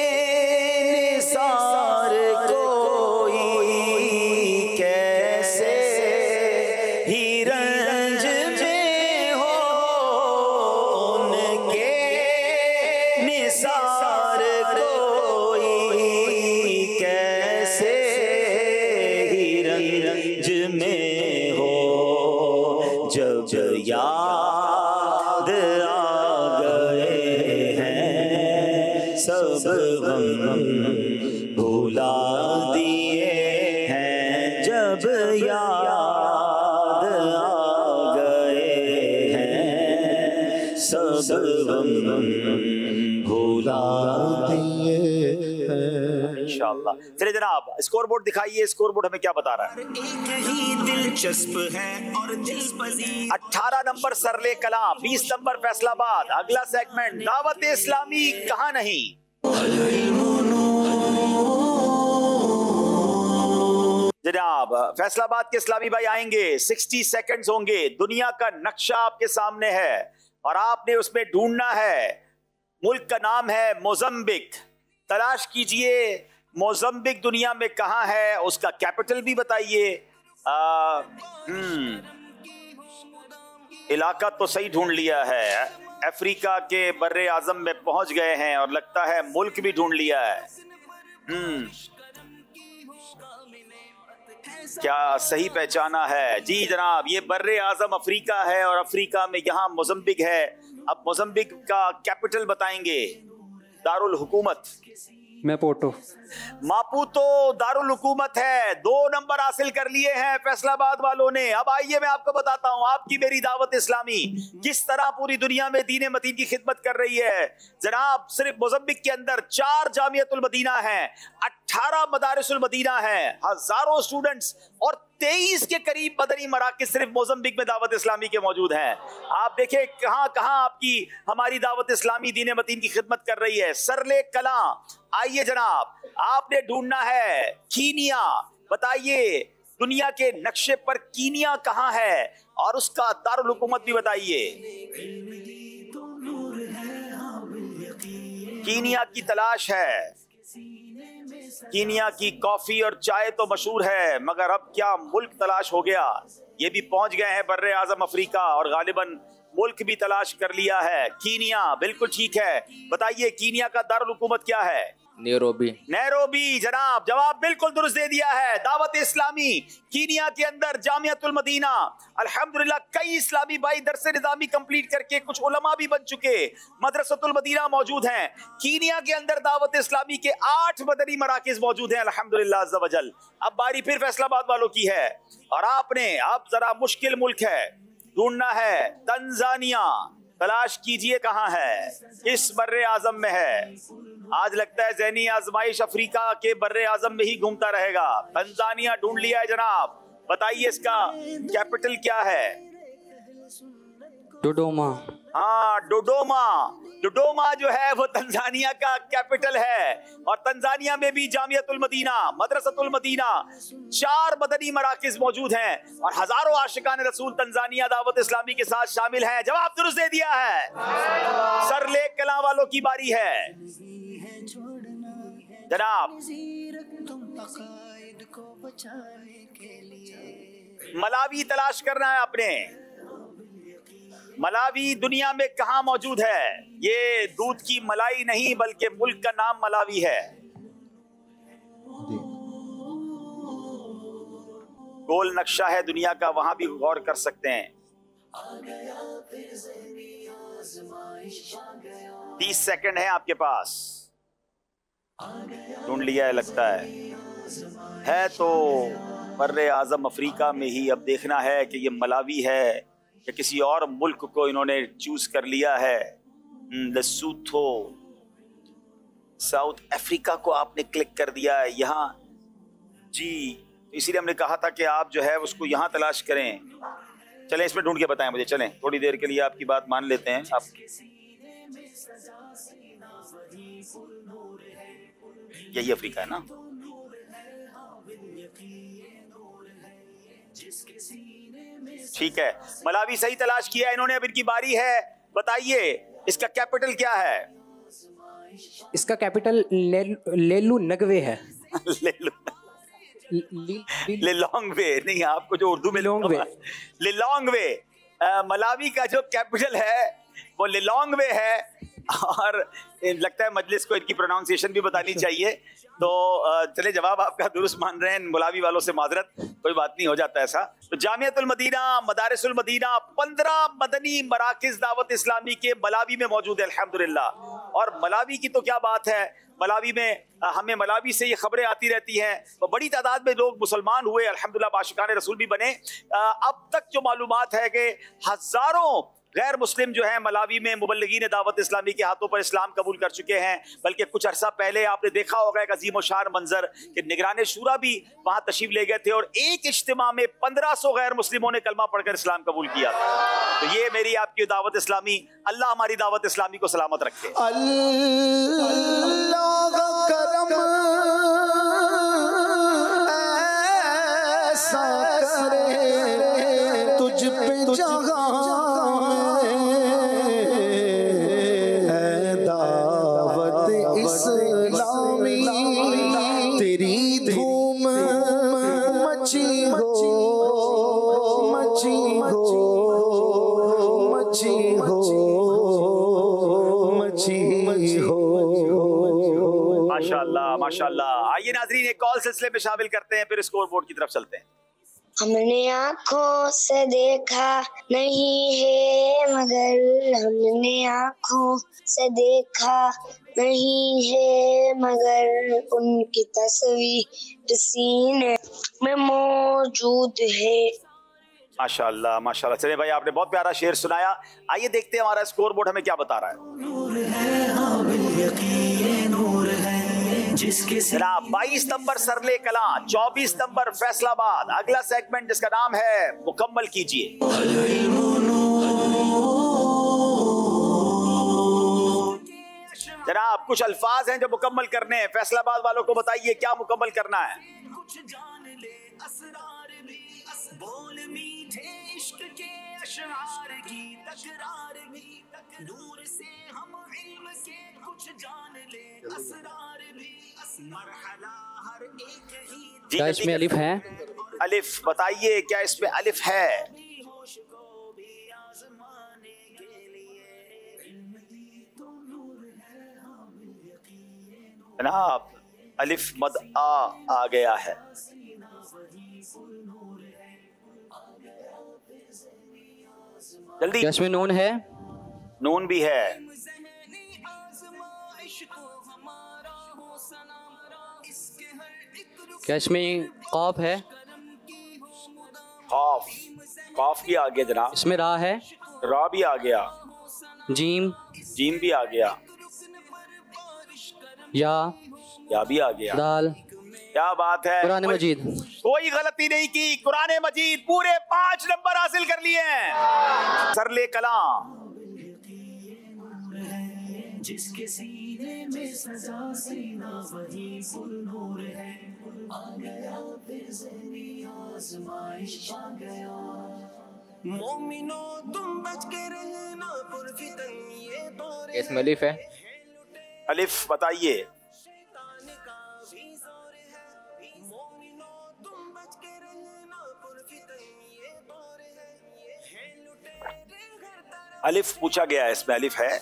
निसार कोई कैसे ही रंज में हो, उनके निसार कोई कैसे ही रंज में हो, जब याद सब गम भुला दिए हैं, जब याद आ गए हैं, सब गम भुला दिए हैं इंशाअल्लाह। चलिए जनाब, स्कोर बोर्ड दिखाइए, स्कोर बोर्ड हमें क्या बता रहा है। एक ही दिलचस्प है और दिलपजीर। 18 नंबर सरले कलाम, 20 नंबर फैसलाबाद। अगला सेगमेंट दावत इस्लामी कहाँ नहीं। जनाब, फैसलाबाद के इस्लामी भाई आएंगे, 60 सेकंड्स होंगे। दुनिया का नक्शा आपके सामने है और आपने उसमें ढूंढना है। मुल्क का नाम है मोजम्बिक। तलाश कीजिए मोजम्बिक दुनिया में कहाँ है, उसका कैपिटल भी बताइए। इलाका तो सही ढूंढ लिया है, अफ्रीका के बर्रे आजम में पहुंच गए हैं और लगता है मुल्क भी ढूंढ लिया है। क्या सही पहचाना है? जी जनाब, ये बर्रे आजम अफ्रीका है और अफ्रीका में यहाँ मोजम्बिक है। अब मोजम्बिक का कैपिटल बताएंगे। दारुल हुकूमत मैपुतो। मापुतो दारुल हुकूमत है। 2 नंबर हासिल कर लिए हैं फैसलाबाद वालों ने। अब आइए मैं आपको बताता हूं आपकी मेरी दावत इस्लामी किस तरह पूरी दुनिया में दीन मतीन की खिदमत कर रही है। जनाब, सिर्फ मोजम्बिक के अंदर 4 जामियतुल मदीना हैं, 18 मदारिसुल मदीना हैं, हजारों स्टूडेंट्स और 23 के करीब मदनी मराकिज सिर्फ मोजम्बिक में दावत इस्लामी के मौजूद हैं। आप देखें कहां कहां आपकी हमारी दावत इस्लामी दीन मतीन की खिदमत कर रही है। सरले कला। आइए जनाब, आपने ढूंढना है कीनिया। बताइए दुनिया के नक्शे पर कीनिया कहां है और उसका दारुल हुकूमत भी बताइए। कीनिया की तलाश है। कीनिया की कॉफी और चाय तो मशहूर है, मगर अब क्या मुल्क तलाश हो गया। ये भी पहुंच गए हैं बर्रे आजम अफ्रीका और गालिबन मुल्क भी तलाश कर लिया है। कीनिया बिल्कुल ठीक है। बताइए कीनिया का दारुल हुकूमत क्या है? नैरोबी। नैरोबी जनाब, जवाब बिल्कुल दुरुस्त दे दिया है। दावत इस्लामी कीनिया के अंदर जामियतुल मदीना। अल्हम्दुलिल्लाह कई इस्लामी भाई दरसे निज़ामी कंप्लीट करके कुछ उलमा भी बन चुके, मदरसतुल मदीना मौजूद हैं। कीनिया के अंदर दावत इस्लामी के 8 मदनी मराकिज मौजूद हैं अल्हम्दुलिल्लाह अज़्ज़ा वजल। अब बारी फिर फैसलाबाद वालों की है और आपने अब जरा मुश्किल मुल्क है, ढूंढना है तंजानिया। तलाश कीजिए कहां है, इस बर्रे आजम में है। आज लगता है ज़हनी आजमाइश अफ्रीका के बर्रे आजम में ही घूमता रहेगा। तंजानिया ढूंढ लिया है जनाब, बताइए इसका कैपिटल क्या है? डोडोमा। हाँ, डोडोमा। डोडोमा जो है वो तंजानिया का कैपिटल है। और तंजानिया में भी जामियतुल मदीना, मदरसतुल मदीना, 4 मदनी मराकिज मौजूद हैं और हजारों आशिकान रसूल तंजानिया दावत इस्लामी के साथ शामिल हैं। जवाब दुरुस्त दे दिया है। सर लेक कलां वालों की बारी है जनाब। मलावी तलाश करना है आपने। मलावी दुनिया में कहां मौजूद है? ये दूध की मलाई नहीं बल्कि मुल्क का नाम मलावी है। गोल नक्शा है दुनिया का, वहां भी गौर कर सकते हैं। 30 सेकंड है आपके पास। ढूंढ लिया है लगता है तो बर्रे आजम अफ्रीका में ही। अब देखना है कि ये मलावी है या किसी और मुल्क को इन्होंने चूज कर लिया है। लेसोथो, साउथ अफ्रीका को आपने क्लिक कर दिया है यहाँ जी। इसीलिए हमने कहा था कि आप जो है उसको यहाँ तलाश करें। चलें इसमें ढूंढ के बताएं मुझे। चलें थोड़ी देर के लिए आपकी बात मान लेते हैं। आप यही अफ्रीका है ना? ठीक है, मलावी सही तलाश किया इन्होंने। अब इनकी बारी है, बताइए इसका कैपिटल क्या है? इसका कैपिटल लेलू नगवे है। लिलोंगवे नहीं, आपको जो उर्दू में लिलोंगवे। मलावी का जो कैपिटल है वो लिलोंगवे है। और लगता है मजलिस को इनकी प्रोनाउंसिएशन भी बतानी चाहिए। तो चले, जवाब आपका दुरुस्त मान रहे हैं। मुलावी वालों से माजरत, कोई बात नहीं, हो जाता है ऐसा। तो जामियतुल मदीना, मदारिसुल मदीना, 15 मदनी मराकिज दावत इस्लामी के मलावी में मौजूद है अल्हम्दुलिल्लाह। और मलावी की तो क्या बात है, मलावी में हमें मलावी से ये खबरें आती रहती हैं। तो बड़ी तादाद में लोग मुसलमान हुए अल्हम्दुलिल्लाह, बाशिकाने रसूल भी बने। अब तक जो मालूमात है कि हजारों गैर मुस्लिम जो है मलावी में मुबल्लिगीन दावत इस्लामी के हाथों पर इस्लाम कबूल कर चुके हैं। बल्कि कुछ अरसा पहले आपने देखा होगा एक अजीम शान मंजर कि निगरान शूरा भी वहां तशरीफ ले गए थे और एक इज्तिमा में 1500 गैर मुस्लिमों ने कलमा पढ़कर इस्लाम कबूल किया था। तो ये मेरी आपकी दावत इस्लामी। अल्लाह हमारी दावत इस्लामी को सलामत रखे। अल्लाह का करम ऐसा करे तुझ पे जगह इस्लामी तेरी धूम मची हो, मची हो, मची हो, मची हो। माशाल्लाह माशाल्लाह। आइए नाज़रीन, एक कॉल सिलसिले में शामिल करते हैं, फिर स्कोर बोर्ड की तरफ चलते हैं। हमने आँखों से देखा नहीं है मगर, हमने आँखों से देखा नहीं है मगर, उनकी तस्वीर सीने में मौजूद है। माशाल्लाह माशाल्लाह। चलिए भाई, आपने बहुत प्यारा शेर सुनाया। आइए देखते हैं हमारा स्कोर बोर्ड हमें क्या बता रहा है। जनाब 22 नंबर सरले कलां, 24 नंबर फैसलाबाद। अगला सेगमेंट जिसका नाम है मुकम्मल कीजिए। जनाब कुछ अल्फाज हैं जो मुकम्मल करने हैं। फैसलाबाद वालों को बताइए क्या मुकम्मल करना है। क्या इसमें अलिफ है? अलिफ बताइए, क्या इसमें अलिफ है? जनाब अलिफ मद आ गया है। जल्दी। क्या इसमें नून है? नून भी है। क्या इसमें कॉफ है? कॉफ, कॉफ भी आ गया जनाब। इसमें रा है? रा भी आ गया। जीम? जीम भी आ गया। या भी आ गया। दाल। क्या बात है, कुरान मजीद। कोई गलती नहीं की, कुरान मजीद पूरे 5 नंबर हासिल कर लिए हैं। सरले कलाम। जिसके सीने में सजा सीना वही पुरनूर है। आ गया फिर ज़हनी आज़माइश आ गया। मोमिनो तुम बच के रहना पुरफितन ये दौर। इसमें अलिफ है। अलिफ बताइए। अलिफ पूछा गया है, इसमें अलिफ है।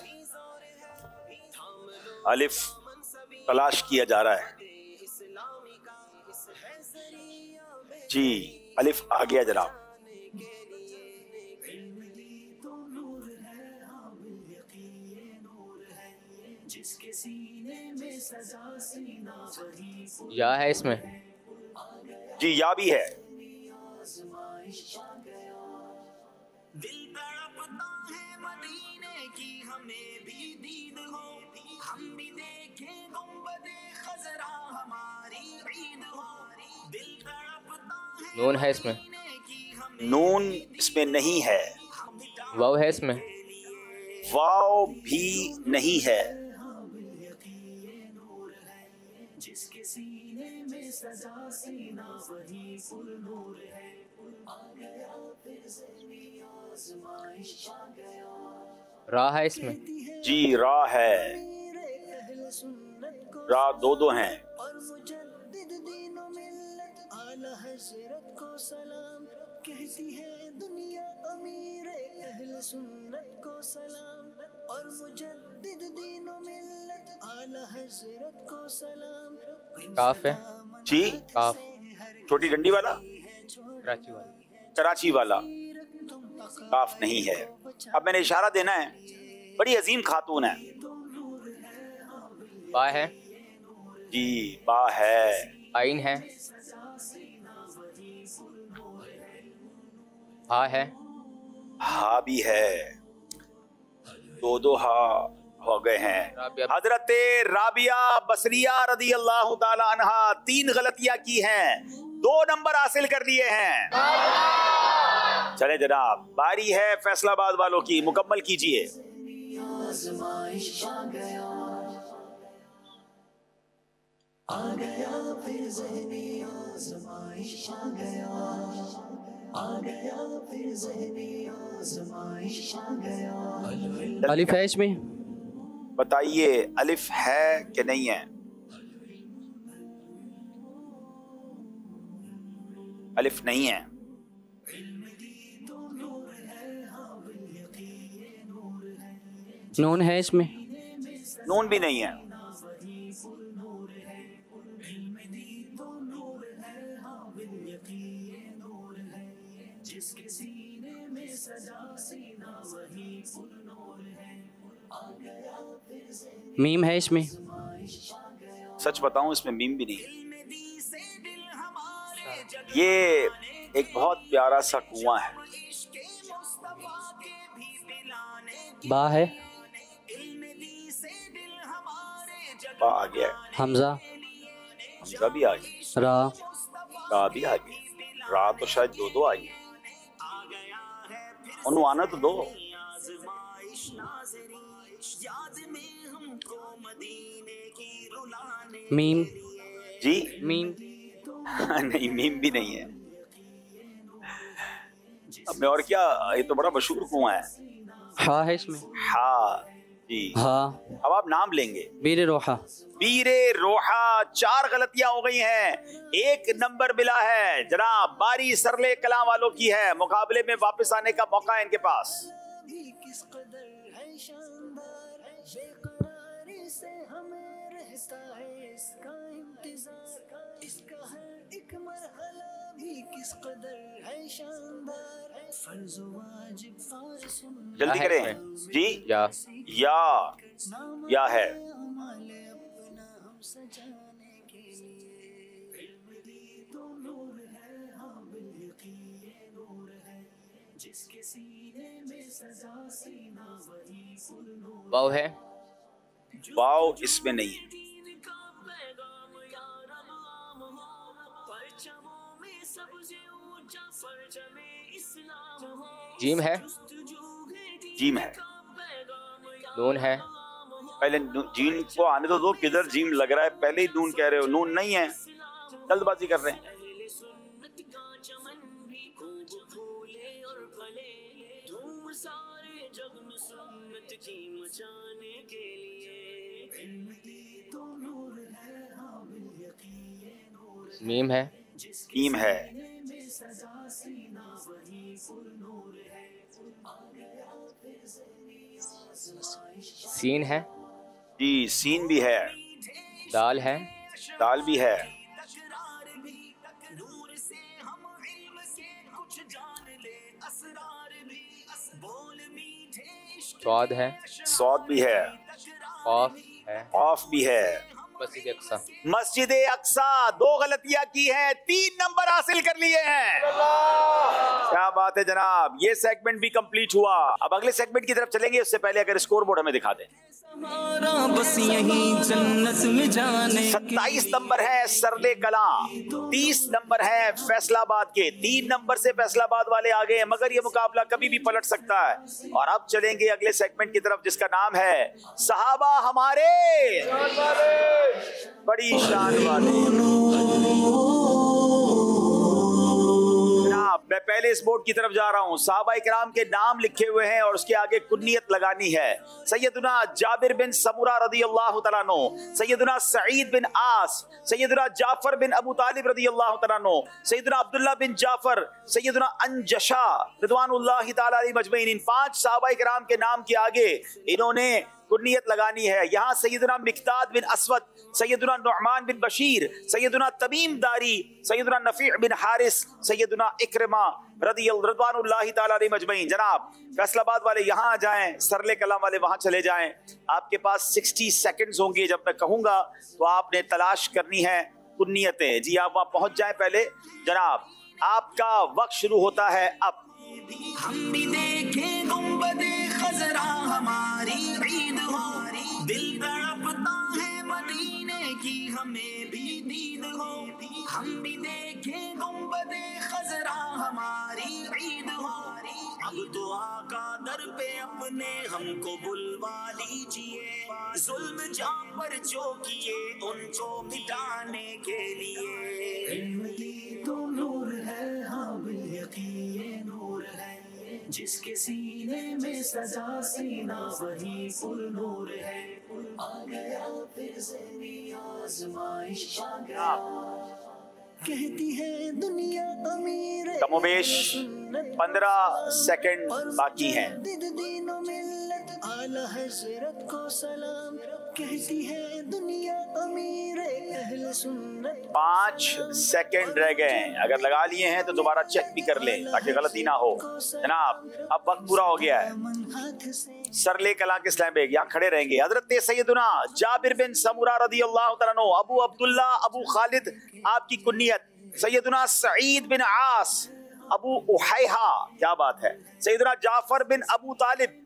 अलिफ तलाश किया जा रहा है जी। अलिफ आ गया जनाब। या है इसमें जी, या भी है। नून है इसमें। नून इसमें नहीं है। वाव है इसमें। वाव भी नहीं है। जिसके सीने में सजा सीना वही पुरनूर है। आ गया फिर ज़हनी आज़माइश आ गया। रा है इसमें जी, रा है। रा दो दो हैं। को सलाम कहती है दुनिया अमीर अहले सुन्नत को सलाम और मुजद्दिद दीन व मिल्लत आला हज़रत को सलाम। काफ है जी, काफ। छोटी डंडी वाला, कराची वाला। कराची वाला काफ नहीं है। अब मैंने इशारा देना है, बड़ी अजीम खातून है। बा है जी, बा है। आइन है। हा है। हा भी है। दो दो हा हो गए हैं। हजरत राबिया बसरिया रदी अल्लाह ताला अन्हा 3 गलतियां की हैं, 2 नंबर हासिल कर लिए हैं। चले जनाब, बारी है फैसलाबाद वालों की, मुकम्मल कीजिए। आ गया फिर ज़हनी आज़माइश आ गया। आ गया फिर ज़हनी आज़माइश आ गया। अलिफ है इसमें। बताइए अलिफ है कि नहीं है। अलिफ नहीं है। नून है इसमें। नून भी नहीं है। जिसके सीने में सजा सीना वही पुरनूर है। आ गया फिर ज़हनी। मीम है इसमें। सच बताऊं, इसमें मीम भी नहीं है। ये एक बहुत प्यारा सा कुआं है। बा है। बा आ गया है। हमजा। हमजा भी आ गया। रा। रा भी आ गया। रा तो शायद दो दो आई। उन्होंने आना तो दो। मीम। जी, मीम। नहीं, मीम भी नहीं है। अब मैं और क्या, ये तो बड़ा मशहूर कुआं है। हा है इसमें। हाँ जी। हाँ। अब आप नाम लेंगे। बीरे रोहा। बीरे रोहा। 4 गलतियां हो गई हैं, 1 नंबर मिला है। जनाब, बारी सरले कलाम वालों की है। मुकाबले में वापस आने का मौका है इनके पास। किस कदर है शानदार, बेकरारी से हमें रहता है इसका इंतजार। इसका हर एक मरहला भी किस कदर है शानदार। फर्ज वाजिब फार सुन। जल्दी करें जी। या है। वाव है। वाव इसमें नहीं है। जीम है, जीम है, नून है, पहले जीम को आने तो दो, किधर जीम लग रहा है, पहले ही नून कह रहे हो, नून नहीं है, जल्दबाजी कर रहे हैं। मीम है, मीम है, सीन है, जी सीन भी है, दाल है, दाल भी है, स्वाद है, सौद भी है, खौफ है, खौफ भी है, मस्जिद अक्सा। मस्जिद अक्सा। 2 गलतियां की हैं, 3 नंबर हासिल कर लिए हैं। क्या बात है जनाब, ये सेगमेंट भी कंप्लीट हुआ। अब अगले सेगमेंट की तरफ चलेंगे, उससे पहले अगर स्कोर बोर्ड हमें दिखा दें। बस यहीं जन्नत में जाने 27 नंबर है सरले कला, 30 नंबर है फैसलाबाद के। 3 नंबर से फैसलाबाद वाले आ गए, मगर ये मुकाबला कभी भी पलट सकता है। और अब चलेंगे अगले सेगमेंट की तरफ, जिसका नाम है सहाबा हमारे बड़ी शान वाले। मैं पहले इस बोर्ड की तरफ जा रहा हूँ। सहाबा इकराम के नाम लिखे हुए हैं और उसके आगे कुन्नियत लगानी है। सैयदुना जाबिर बिन समूरा रदियल्लाहु तआला अन्हु, सैयदुना सईद बिन आस, सैयदुना जाफर बिन अबू तालिब रदियल्लाहु तआला अन्हु, सैयदुना अब्दुल्ला बिन जाफर, सैयदुना अंजशा रिदवानुल्लाहि तआला अलैहि मजमईन। इन 5 सहाबा इकराम के नाम के आगे इन्होंने कुन्नियत लगानी है। यहाँ सैयदुना मिक्दाद बिन असवद, सैयदुना नुअमान बिन बशीर, सैयदुना तमीम दारी, सैयदुना नफी बिन हारिस, सैयदुना इक्रमा रदियल्लाहुल्लाहि ताला अलैहि मजमईन। जनाब फैसलाबाद वाले यहाँ आ जाएं, सरले कलाम वाले वहाँ चले जाएं। आपके पास 60 सेकंड्स होंगे, जब मैं कहूँगा तो आपने तलाश करनी है कुन्नियतें। जी आप वहाँ पहुँच जाएं पहले। जनाब आपका वक्त शुरू होता है अब। हम भी देखें गुंबदे खजरा हमारी ईद हो, दिल तड़पता है मदीने की हमें भी दीद हो। हम भी देखें गुंबदे खजरा हमारी ईद हो, अब तो आका दर पे अपने हमको बुलवा लीजिए। जुल्म जहाँ पर जो किए उनको मिटाने के लिए। तो नूर है, हाँ बिल यकीन नूर है, जिसके सीने में सजा सीना वही पुर नूर है। आ गया फिर ज़हनी आज़माइश आ गया, कहती है दुनिया अमीर। कमोबेश 15 सेकंड बाकी हैं। दीनो मिल्लत आला हज़रत को सलाम, कहती है दुनिया अमीर अहले सुन्नत। 5 सेकंड रह गए हैं, अगर लगा लिए हैं तो दोबारा चेक भी कर लें ताकि गलती ना हो। जनाब अब वक्त पूरा हो गया है। सरले कला के इस्लाम बेग यहाँ खड़े रहेंगे। हजरत सैयदुना जाबिर बिन समूरा रदियल्लाहु तआला अन्हु, अबू अब्दुल्ला अबू खालिद आपकी कुन्नियत, सैयदुना सईद बिन आस अबू उहैहा, क्या बात है, सैयदुना जाफर बिन अबू तालिब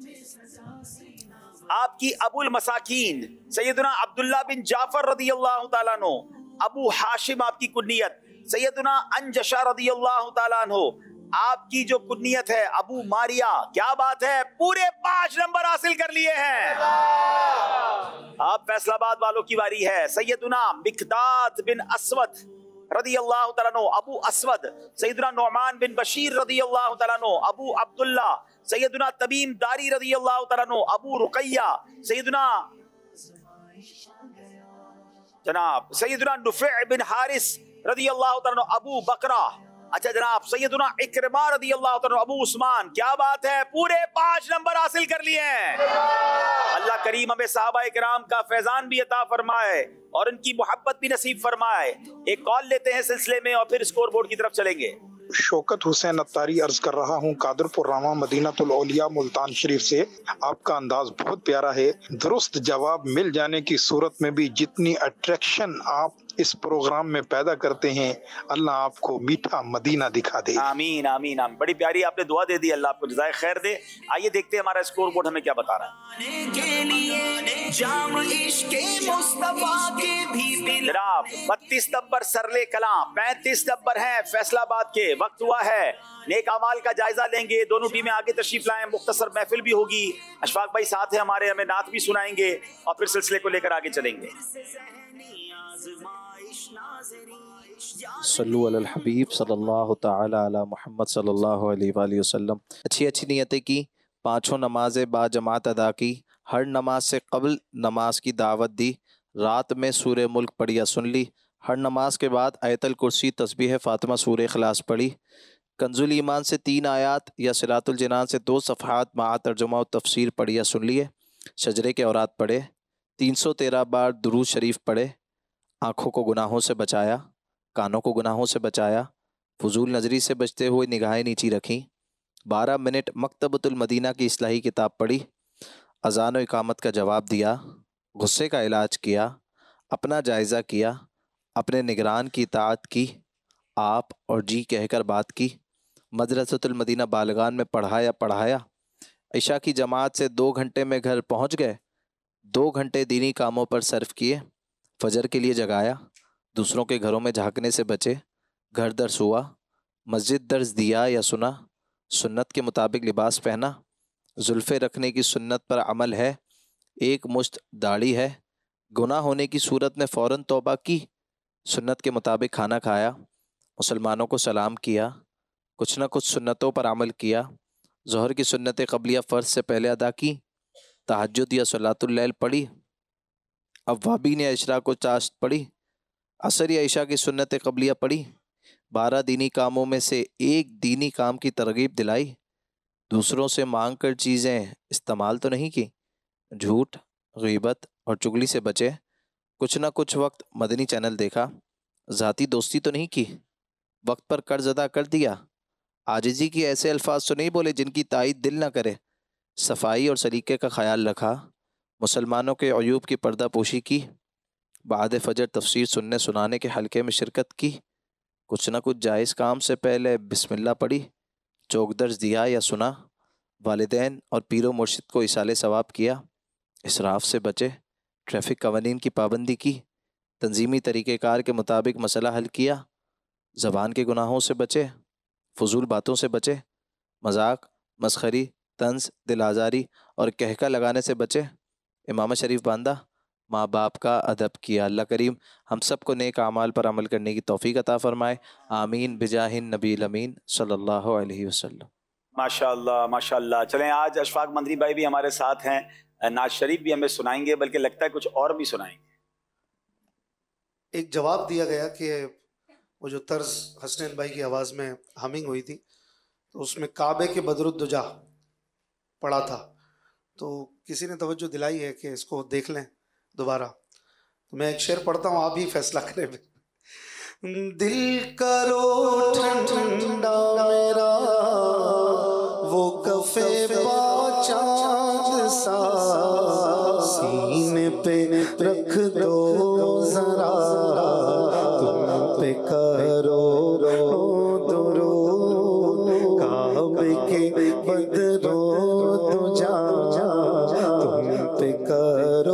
आपकी अबुल मसाकीन, सैयदुना अब्दुल्ला बिन जाफर रदियल्लाहु तआला अन्हु अबू हाशिम आपकी कुन्नियत, सैयदुना अंजशा रदियल्लाहु तआला अन्हु आपकी जो कुन्नियत है अबू मारिया, क्या बात है, पूरे 5 नंबर हासिल कर लिए हैं। अब फैसलाबाद वालों की बारी है। सैयदुना मिक्दाद बिन असवद रदियल्लाहु तआला अन्हु अबू असवद, सैयदुना नुअमान बिन बशीर रदियल्लाहु तआला अन्हु अबू अब्दुल्ला, सैयदुना तमीम दारी रदियल्लाहु तआला अन्हु अबू रुकैया, सैयदुना जनाब सैयदुना नुफे बिन हारिस रदियल्लाहु तआला अन्हु अबू बकरा। अच्छा जनाब सैयदुना इक्रमा रदियल्लाहु तआला अबू उस्मान, क्या बात है, पूरे 5 नंबर हासिल कर लिए हैं। अल्लाह करीम हमें सहाबा इकराम का फैजान भी अता फरमाए और उनकी मोहब्बत भी नसीब फरमाए। एक कॉल लेते हैं सिलसिले में और फिर स्कोर बोर्ड की तरफ चलेंगे। शौकत हुसैन अत्तारी अर्ज कर रहा हूँ कादरपुर रामा मदीनातुल औलिया मुल्तान शरीफ से। आपका अंदाज बहुत प्यारा है। दुरुस्त जवाब मिल जाने की सूरत में भी जितनी अट्रैक्शन आप इस प्रोग्राम में पैदा करते हैं, अल्लाह आपको मीठा मदीना दिखा दे। आमीन आमीन आमीन। बड़ी प्यारी आपने दुआ दे दी, अल्लाह आपको जज़ाए खैर दे। आइए देखते हैं हमारा स्कोर बोर्ड हमें क्या बता रहा है। जनाब 32 नंबर सरले कलां, 35 नंबर है फैसलाबाद के। वक्त हुआ है नेक अमाल का जायजा लेंगे। दोनों टीमें आगे तशरीफ लाएं, मुख्तसर महफिल भी होगी। अशफाक भाई साथ है हमारे, हमें नात भी सुनाएंगे और फिर सिलसिले को लेकर आगे चलेंगे। सल्लु अलल हबीब सल्लल्लाहु तआला अला मुहम्मद सल्लल्लाहु अलैहि वसल्लम। अच्छी अच्छी नियतें की, पाँचों नमाजें बाजमात अदा की, हर नमाज से कबल नमाज की दावत दी, रात में सूरह मुल्क पढ़ी या सुन ली, हर नमाज के बाद आयतल कुर्सी तस्बीह फ़ातिमा सूरह इखलास पढ़ी, कंजुल ईमान से 3 आयात या सिरातुल जिनान से 2 सफ़हात मा तर्जुमा और तफसीर पढ़ी या सुन लिए, शजरे के औरात पढ़े, 313 बार दुरूद शरीफ पढ़े, आँखों को गुनाहों से बचाया, कानों को गुनाहों से बचाया, फजूल नज़री से बचते हुए निगाहें नीची रखीं, 12 मिनट मकतबतुल मदीना की इस्लाही किताब पढ़ी, अज़ान व इकामत का जवाब दिया, गुस्से का इलाज किया, अपना जायज़ा किया, अपने निगरान की इताअत की, आप और जी कहकर बात की, मदरसतुल मदीना बालगान में पढ़ाया, इशा की जमात से 2 घंटे में घर पहुँच गए, 2 घंटे दीनी कामों पर सर्फ किए, फजर के लिए जगाया, दूसरों के घरों में झांकने से बचे, घर दर्स हुआ, मस्जिद दर्स दिया या सुना, सुन्नत के मुताबिक लिबास पहना, जुल्फ़े रखने की सुन्नत पर अमल है, एक मुश्त दाढ़ी है, गुनाह होने की सूरत में फ़ौरन तौबा की, सुन्नत के मुताबिक खाना खाया, मुसलमानों को सलाम किया, कुछ न कुछ सुन्नतों पर अमल किया, ज़ोहर की सुन्नत क़ब्लिया फ़र्ज से पहले अदा की, तहज्जुद या सलातुल लैल पढ़ी, अव्वाबीन या इशरा को चाश्त पढ़ी, असर या इशा की सुन्नत क़ब्लिया पढ़ी, 12 दीनी कामों में से एक दीनी काम की तरगीब दिलाई, दूसरों से मांग कर चीज़ें इस्तेमाल तो नहीं की, झूठ, ग़ीबत और चुगली से बचे, कुछ ना कुछ वक्त मदनी चैनल देखा, ज़ाती दोस्ती तो नहीं की, वक्त पर कर्ज अदा कर दिया, आजिज़ी की ऐसे अल्फाज तो नहीं बोले जिनकी तायीद दिल ना करे, सफाई और सलीके का ख्याल रखा, मुसलमानों के अयूब की पर्दा पोशी की, बाद फजर तफसीर सुनने सुनाने के हल्के में शिरकत की, कुछ ना कुछ जायज़ काम से पहले बिस्मिल्लाह पढ़ी, चौक दर्ज दिया या सुना, वालिदैन और पीरो मुर्शिद को इसाले सवाब किया, इसराफ से बचे, ट्रैफिक कवानीन की पाबंदी की, तंजीमी तरीक़ेकार के मुताबिक मसला हल किया, ज़बान के गुनाहों से बचे, फजूल बातों से बचे, मजाक, मस्खरी, तंज, दिल आज़ारी और कहका लगाने से बचे, इमाम शरीफ बांधा, माँ बाप का अदब किया। अल्लाह करीम हम सब को नेक आमाल पर अमल करने की तौफीक अता फरमाए। आमीन बिजाहिन नबील अमीन सल्लल्लाहु अलैहि वसल्लम। माशाअल्लाह माशाअल्लाह। चलें आज अशफाक मंदरी भाई भी हमारे साथ हैं, नाज शरीफ भी हमें सुनाएंगे, बल्कि लगता है कुछ और भी सुनाएंगे। एक जवाब दिया गया कि वो जो तर्ज हसनैन भाई की आवाज़ में हमिंग हुई थी, तो उसमें काबे के बदरुद्दुजा पढ़ा था, तो किसी ने तवज्जो दिलाई है कि इसको देख लें दोबारा। तो मैं एक शेर पढ़ता हूँ, आप ही फैसला करें। दिल करो ठंडा मेरा वो कफे पा चांद सा, सीने पे रख दो जरा, तुम पे करो दुरूद, काबे के बदरुद्दुजा तुम पे करो।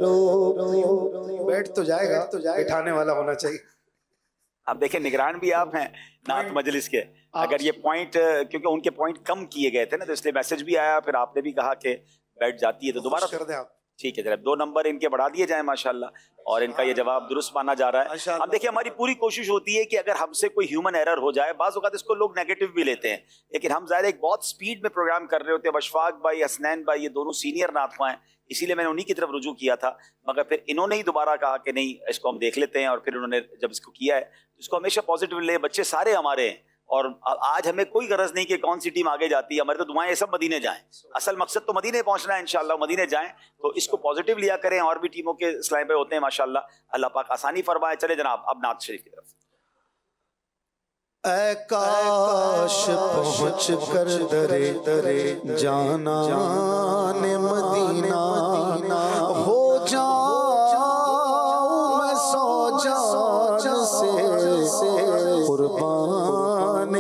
बैठ तो जाएगा, बैठाने वाला होना चाहिए। आप देखें निगरान भी आप हैं नात मजलिस के। अगर ये पॉइंट, क्योंकि उनके पॉइंट कम किए गए थे ना, तो इसलिए मैसेज भी आया, फिर आपने भी कहा कि बैठ जाती है तो दोबारा कर दें आप। ठीक है, जरा 2 नंबर इनके बढ़ा दिए जाए माशाल्लाह, और इनका ये जवाब दुरुस्त माना जा रहा है। अब देखिए हमारी पूरी कोशिश होती है कि अगर हमसे कोई ह्यूमन एरर हो जाए, बाज़ औक़ात इसको लोग नेगेटिव भी लेते हैं, लेकिन हम ज़ाहिर एक बहुत स्पीड में प्रोग्राम कर रहे होते हैं। अशफाक भाई, हसनैन भाई, ये दोनों सीनियर नातख़्वां हैं, इसीलिए मैंने उन्हीं की तरफ रुजू किया था, मगर फिर इन्होंने ही दोबारा कहा कि नहीं इसको हम देख लेते हैं, और फिर उन्होंने जब इसको किया है इसको हमेशा पॉजिटिव ले। बच्चे सारे हमारे हैं, और आज हमें कोई गरज नहीं कि कौन सी टीम आगे जाती है, हमारी तो दुआएं सब मदीने जाएं। असल मकसद तो मदीने पहुंचना है, इंशाल्लाह मदीने जाएं, तो इसको पॉजिटिव लिया करें। और भी टीमों के इस्लाम पे होते हैं माशाल्लाह, अल्लाह पाक आसानी फरमाए। चले जनाब अब नात शरीफ की तरफ। ऐ काश पहुँच कर दरे दरे जाना ने मदीना हो जाऊं मैं सौ जान से कुर्बान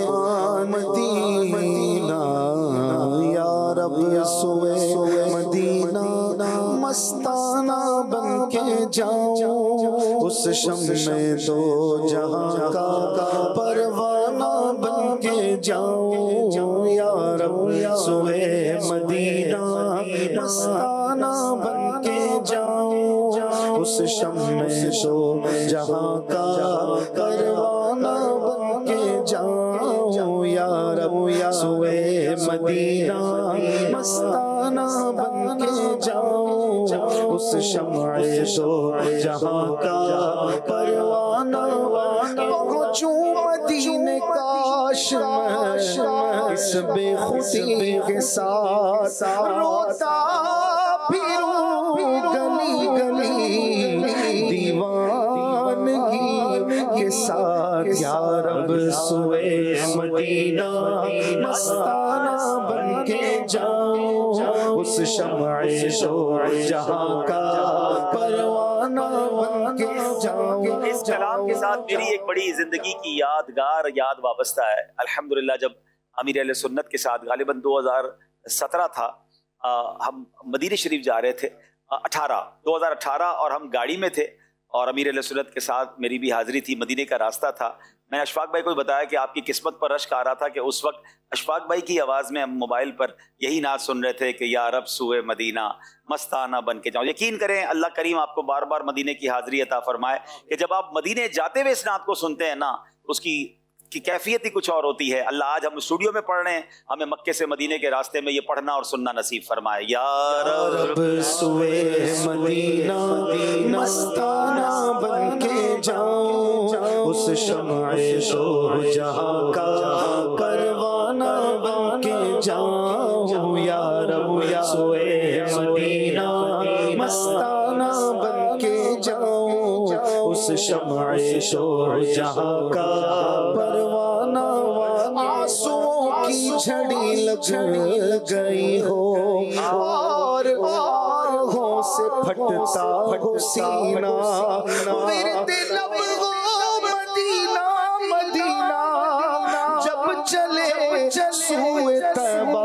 मदीना या रब सुए मदीना मस्ताना बन के जाऊं उस शम में दो जहां का परवाना बन के जाऊं या रब सुए मदीना मस्ताना बन के जाऊं उस शम में दो जहां का परवाना बन के जाऊं या रब सुए मदीना मस्ताना बन के जाऊं उस शम्अए दो जहां का परवाना पहुंचूं मदीने काश मैं इस बेखुदी के साथ रोता फिरूं गली गली दीवानगी के साथ या रब सुए मदीना मस्ताना बन के जाऊं उस शम्अए दो जहां का परवाना बन के जाऊं। इस कलाम के साथ मेरी एक बड़ी जिंदगी की यादगार याद वाबस्ता है। अल्हम्दुलिल्लाह जब अमीर अहले सुन्नत के साथ गालिबन 2017 था, हम मदीने शरीफ जा रहे थे 2018 और हम गाड़ी में थे और अमीर अहले सुन्नत के साथ मेरी भी हाजिरी थी। मदीने का रास्ता था। मैंने अशफाक भाई को बताया कि आपकी किस्मत पर रश्क आ रहा था कि उस वक्त अशफाक भाई की आवाज़ में हम मोबाइल पर यही नात सुन रहे थे कि या रब सुए मदीना मस्ताना बन के जाओ। यकीन करें अल्लाह करीम आपको बार बार मदीने की हाजिरी अता फरमाए कि जब आप मदीने जाते हुए इस नात को सुनते हैं ना, उसकी कैफियत ही कुछ और होती है। अल्लाह आज हम स्टूडियो में पढ़ रहे हैं, हमें मक्के से मदीने के रास्ते में ये पढ़ना और सुनना नसीब फरमाए। या रब सुए मदीना मस्ताना बन के जाऊं उस शम्अए दो जहां का परवाना बन के जाऊं या रब सुए मदीना मस्ताना बन के जाऊं उस शम्अए दो जहां का परवाना आंसुओं की झड़ी लग गई हो और आहों से फटता हो सीना विरते लब हो मदीना मदीना जब चले सुए तैबा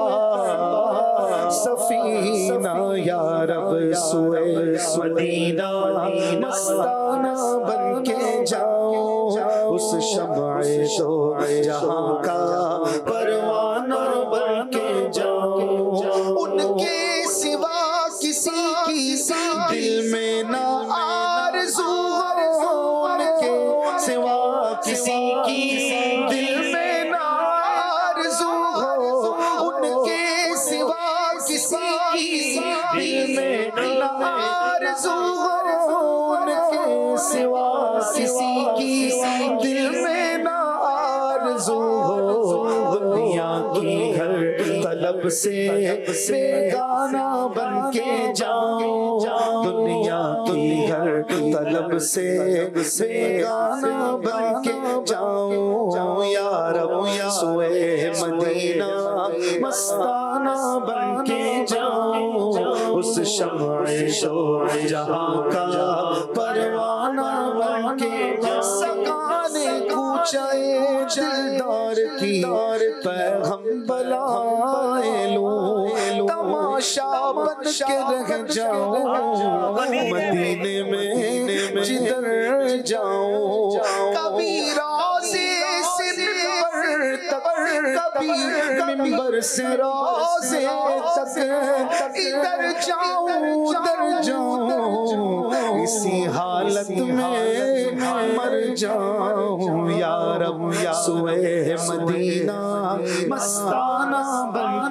सफीना या रब सुए मदीना मस्ताना बन के जाऊं उस शम्अए दो जहां का परवाना बन के जाऊं उनके सिवा किसी की दिल में ना आरज़ू हो उनके सिवा किसी की दिल में ना आरज़ू हो उनके सिवा किसी की दिल में ना आरज़ू हो उनके सिवा किसी की दिल में ना आरज़ू हो दुनिया की हर तलब से बेगाना बन के जाऊं दुनिया की हर तलब से बेगाना बन के जाऊं या रब सुए मदीना मस्ताना बन के जाऊं उस शम्अए दो जहां का परवाना बन के सगाने कूचाए दिलदार की पैगम बलाए लूं तमाशा बन के रह जाऊं मदीने में जिधर जाऊं कभी रोज़े से मिंबर तक कभी मिंबर से रोज़े तक इधर जाऊं उधर जाऊं इसी हालत में मर जाऊं या रब सुए मदीना मस्ताना बन के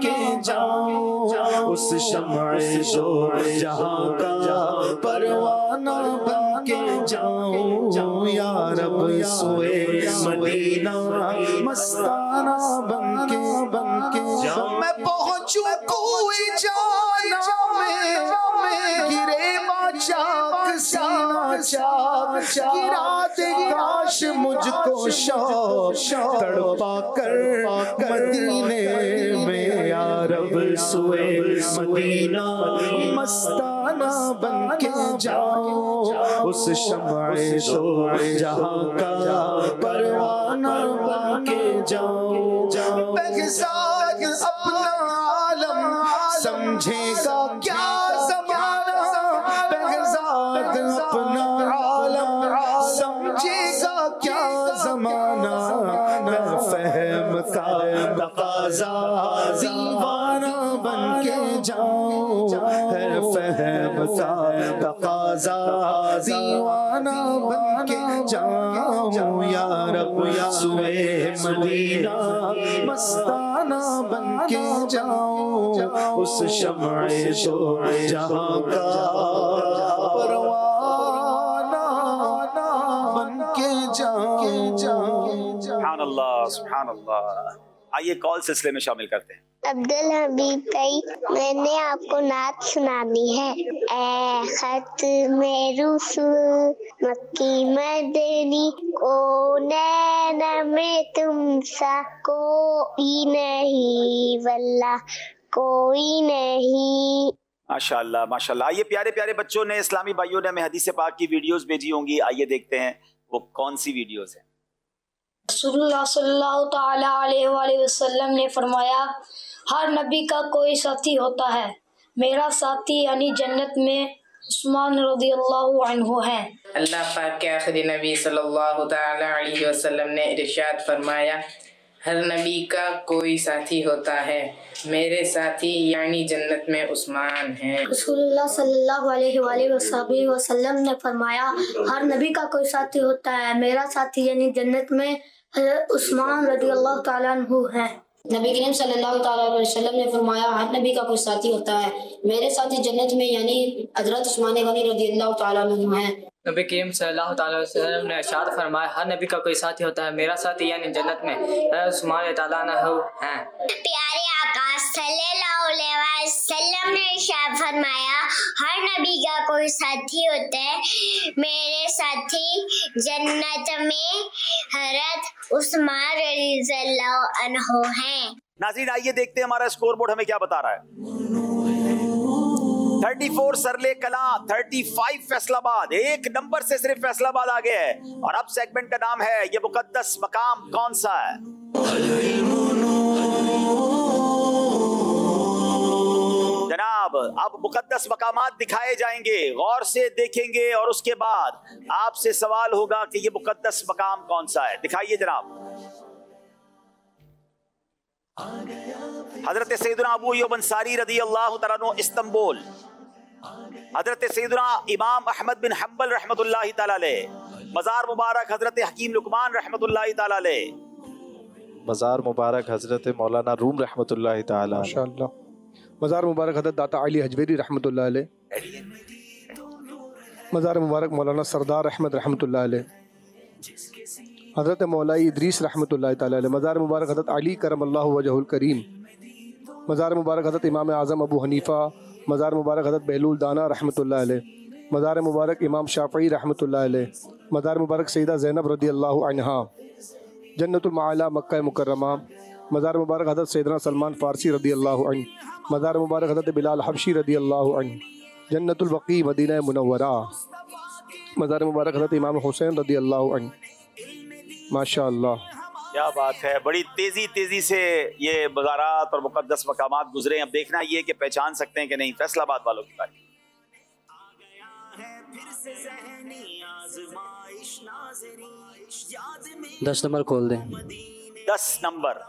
जाऊं, उस शम्अ जो जहां का परवाना बन के जाऊं, या रब सोए मदीना मस्ताना बन के जाऊं। मैं पहुंचूं कोई जाना में गिरे चाक सीना चाक गिरा दे काश मुझको शौक तड़पा कर मदीने में, या रब सोए मदीना मस्ताना बन के जाऊं, उस शम्अ जो जहां का परवाना बन के जाऊं। बेगसाद अपना आलम समझेगा क्या ज़माना, बेगसाद अपना आलम समझेगा क्या ज़माना, मैं फहम का तकाज़ा दीवाना बन के जाऊं, है फहम का तकाज़ा दीवाना बन के जाऊं, या रब सोए मदीना मस्ताना बन के जाऊं, उस शम्अ जो जहां का परवाना बन के जाऊं। सुभान अल्लाह, सुभान अल्लाह। आइए कॉल सिलसिले में शामिल करते हैं। अब्दुल हबीब भाई, मैंने आपको नात सुनानी है। ए खत में रुसूल मक्की मदनी, कोनैन में तुम सा कोई नहीं, वल्लाह कोई नहीं। माशाअल्लाह माशाअल्लाह। आइए प्यारे प्यारे बच्चों ने, इस्लामी भाइयों ने हमें हदीस पाक की वीडियोस भेजी होंगी। आइए देखते हैं वो कौन सी वीडियोस हैं। रसूलुल्लाह सल्लल्लाहु तआला अलैहि वसल्लम ने फरमाया, हर नबी का कोई साथी होता है, मेरा साथी यानी जन्नत में उस्मान रज़ियल्लाहु अन्हु है। अल्लाह पाक के आखिरी नबी सल्लल्लाहु तआला अलैहि वसल्लम ने इरशाद फरमाया, हर नबी का कोई साथी होता है, मेरे साथी यानी जन्नत में उस्मान हैं। रसूलुल्लाह सल्लल्लाहु अलैहि वसल्लम ने फरमाया, हर नबी का कोई साथी होता है, मेरा साथी यानी जन्नत में उस्मान रज़ियल्लाहु तआला अन्हु है। नबी करीम सल्लल्लाहु अलैहि वसल्लम ने फरमाया, हर नबी का कोई साथी होता है, मेरे साथी जन्नत में यानी हजरत उस्मान गनी रज़ियल्लाहु तआला अन्हु हैं। नबी करीम सल्लल्लाहु अलैहि वसल्लम ने इरशाद फरमाया, हर नबी का कोई साथी होता है, मेरा साथी यानी जन्नत में उस्मान तआला अन्हु हैं। प्यारे आका सल्लल्लाहु अलैहि वसल्लम ने इरशाद फरमाया, हर नबी का कोई साथी होता है, मेरे साथी जन्नत में हजरत उस्मान रज़ियल्लाहु अन्हु हैं। नाज़रीन आइए देखते हैं हमारा स्कोर बोर्ड हमें क्या बता रहा है। 34 सरले कला, 35 फैसलाबाद, एक नंबर से सिर्फ फैसलाबाद आगे है। और अब सेगमेंट का नाम है ये मुकद्दस मकाम कौन सा है। जनाब अब मुकद्दस मकामात दिखाए जाएंगे, गौर से देखेंगे और उसके बाद आपसे सवाल होगा कि ये मुकद्दस मकाम कौन सा है। दिखाइए जनाब। हजरत सैयदना अबू अय्यूब अंसारी रज़ियल्लाहु तआला अन्हु इस्तांबुल, हजरत सैयदना इमाम अहमद बिन हंबल रहमतुल्लाहि तआला अलैह, मज़ार मुबारक हजरत हकीम लुकमान रहमतुल्लाहि तआला अलैह, मज़ार मुबारक हजरत मौलाना रूम रहमतुल्लाहि तआला, माशाअल्लाह, मज़ार मुबारक हजरत दाता अली हजवेरी रहमतुल्लाहि अलैह, मज़ार मुबारक मौलाना सरदार अहमद रहमतुल्लाहि अलैह, हजरत मौलाई इदरीस रहमतुल्लाहि तआला अलैह, मज़ार मुबारक हजरत अली करमल्लाहु वजहुल करीम, मज़ार मुबारक हजरत इमाम आज़म अबू हनीफ़ा, मज़ार मुबारक हजरत बहलूल दाना रहमतुल्लाहि अलैह, मज़ार मुबारक इमाम शाफ़ई रहमतुल्लाहि अलैह, मज़ार मुबारक सैयदा ज़ैनब रज़ियल्लाहु अन्हा, जन्नतुल माला मक्का मुकर्रमा, मज़ार मुबारक हजरत सैयदना सलमान फ़ारसी रज़ियल्लाहु अन्हु, मज़ार मुबारक हजरत बिलाल हबशी रज़ियल्लाहु अन्हु, जन्नतुल बक़ी मदीना मुनव्वरा, मज़ार मुबारक हजरत इमाम हुसैन रज़ियल्लाहु अन्हु। माशाअल्लाह, क्या बात है। बड़ी तेजी तेजी से ये मज़ारात और मुकद्दस मकामात गुजरे। अब देखना ये कि पहचान सकते हैं कि नहीं फैसलाबाद वालों की बारी। 10 नंबर खोल दें। 10 नंबर।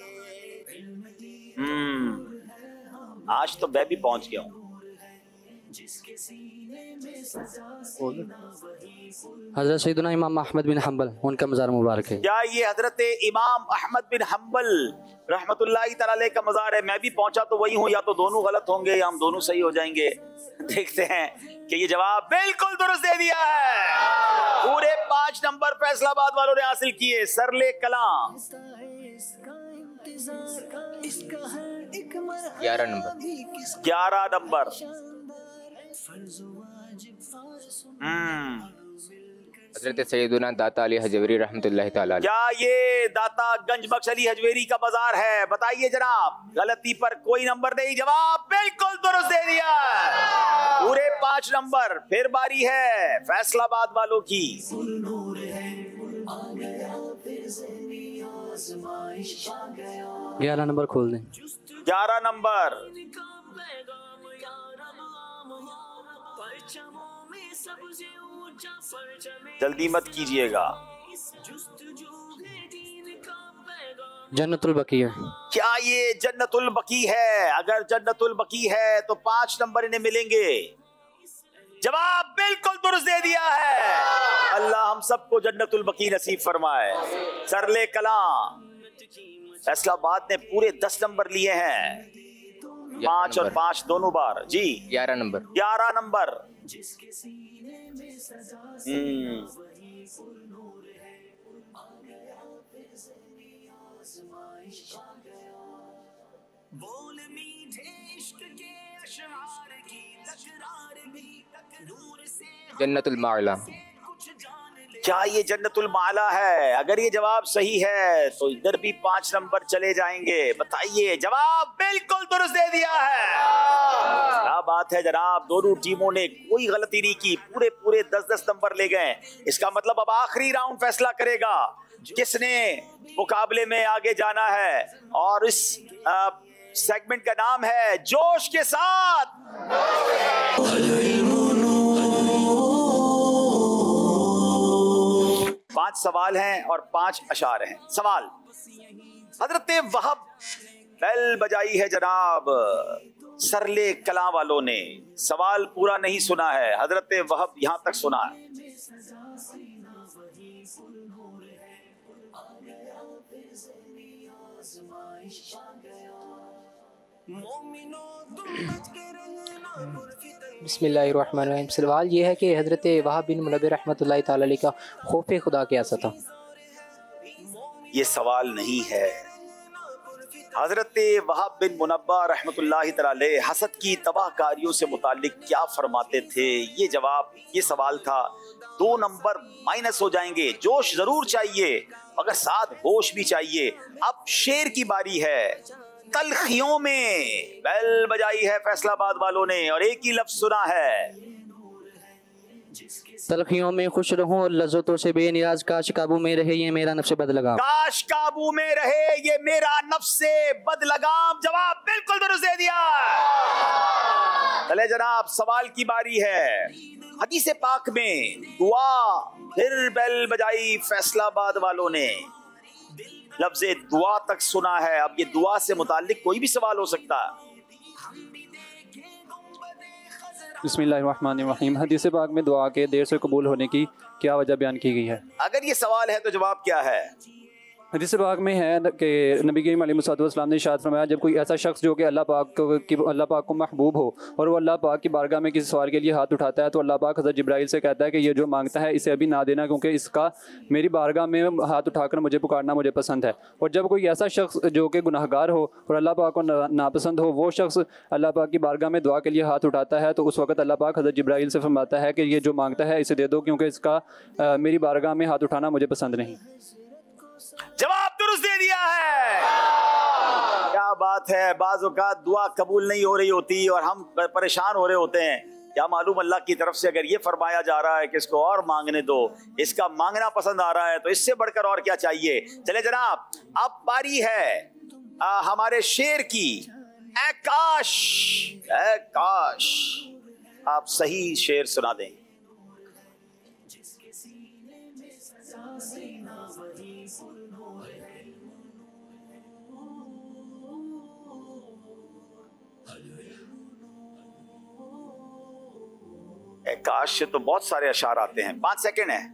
आज तो मैं भी पहुंच गया हूं। हज़रत सैयदना इमाम अहमद बिन हम्बल, उनका मज़ार मुबारक है। क्या ये हजरत इमाम अहमद बिन हम्बल रहमतुल्लाहि तआला अलैह का मज़ार है? मैं भी पहुंचा तो वही हूँ, या तो दोनों गलत होंगे या हम दोनों सही हो जाएंगे। देखते हैं कि ये जवाब बिल्कुल दुरुस्त दे दिया है। पूरे 5 नंबर फैसलाबाद वालों ने हासिल किए। सरले कलाम 11 नंबर। 11 नंबर। हजरत सैयदना दाता अली हजवेरी रहमतुल्लाहि ताला अलैह। क्या ये दाता गंज बख्श अली हजवेरी का बाजार है? बताइए जनाब। गलती पर कोई नंबर नहीं, जवाब बिल्कुल दुरुस्त दे दिया। पूरे 5 नंबर। फिर बारी है फैसलाबाद वालों की। 11 नंबर खोल दें। 11 नंबर। जल्दी मत कीजिएगा। जन्नतुल बकी है। क्या ये जन्नतुल बकी है? अगर जन्नतुल बकी है तो 5 नंबर इन्हें मिलेंगे। जवाब बिल्कुल दुरुस्त दे दिया है। अल्लाह हम सबको जन्नतुल बकी नसीब फरमाए। सरले कलाम फैसलाबाद ने पूरे 10 नंबर लिए हैं। 5 और 5 दोनों बार। जी 11 नंबर। 11 नंबर। जन्नतुल माला। क्या ये जन्नतुल माला है? अगर ये जवाब सही है तो इधर भी 5 नंबर चले जाएंगे। बताइए। जवाब बिल्कुल दुरुस्त दे दिया है। क्या बात है जनाब। दोनों टीमों ने कोई गलती नहीं की। पूरे पूरे 10-10 नंबर ले गए। इसका मतलब अब आखिरी राउंड फैसला करेगा किसने मुकाबले में आगे जाना है। और इस सेगमेंट का नाम है जोश के साथ। 5 सवाल हैं और 5 अशार हैं। सवाल। हजरत वहब बेल बजाई है जनाब। सरले कला वालों ने सवाल पूरा नहीं सुना है। हजरत वहब यहां तक सुना है। बिस्मिल्लाहिर्रहमानिर्रहीम। सवाल ये है कि हज़रत वहाब बिन मुनब्बिर रहमतुल्लाहि ताला अलैह का खौफ खुदा कैसा था? ये सवाल नहीं है। हजरत वहाब बिन मुनब्बा रहमतुल्लाहि ताला अलैह हसद की तबाहकारियों से मुताल्लिक क्या फरमाते थे? ये जवाब, ये सवाल था। 2 नंबर माइनस हो जाएंगे। जोश जरूर चाहिए मगर साथ होश भी चाहिए। अब शेर की बारी है। तलखियों में बेल बजाई है फैसलाबाद वालों ने और एक ही लफ्ज सुना है। तलखियों में खुश रहूं और लज्जतों से बेनियाज, काश काबू में रहे ये मेरा नफ्स बदलगाम। काश काबू में रहे ये मेरा नफ्स बदलगाम। जवाब बिल्कुल दुरुस्त दे दिया। चले जनाब, सवाल की बारी है। हदीस पाक में दुआ फिर बेल बजाई फैसलाबाद वालों ने। लफ्ज़ दुआ तक सुना है। अब ये दुआ से मुताल्लिक कोई भी सवाल हो सकता है। बिस्मिल्लाहिर्रहमानिर्रहीम। हदीस पाक में दुआ के देर से कबूल होने की क्या वजह बयान की गई है? अगर ये सवाल है तो जवाब क्या है? हदीस पाक में है कि नबी करीम अलैहिस्सलाम ने इरशाद फरमाया, जब कोई ऐसा शख्स जो कि अल्लाह पाक को महबूब हो और वो अल्लाह पाक की बारगाह में किसी सवाल के लिए हाथ उठाता है तो अल्लाह पाक हज़रत जिब्राइल से कहता है कि ये जो मांगता है इसे अभी ना देना, क्योंकि इसका मेरी बारगाह में हाथ उठाकर मुझे पुकारना मुझे पसंद है। और जब कोई ऐसा शख्स जो कि गुनाहगार हो और अल्लाह पाक को नापसंद हो, वो शख्स अल्लाह पाक की बारगाह में दुआ के लिए हाथ उठाता है तो उस वक्त अल्लाह पाक हज़रत जिब्राइल से फरमाता है कि ये जो मांगता है इसे दे दो, क्योंकि इसका मेरी बारगाह में हाथ उठाना मुझे पसंद नहीं। जवाब दुरुस्त दे दिया है। क्या बात है। बाज़ औक़ात दुआ कबूल नहीं हो रही होती और हम परेशान हो रहे होते हैं। क्या मालूम अल्लाह की तरफ से अगर ये फरमाया जा रहा है कि इसको और मांगने दो, इसका मांगना पसंद आ रहा है, तो इससे बढ़कर और क्या चाहिए। चले जनाब, अब बारी है हमारे शेर की। ऐ काश, ऐ काश। आप सही शेर सुना दें। काश से तो बहुत सारे अशार आते हैं, 5 सेकंड है।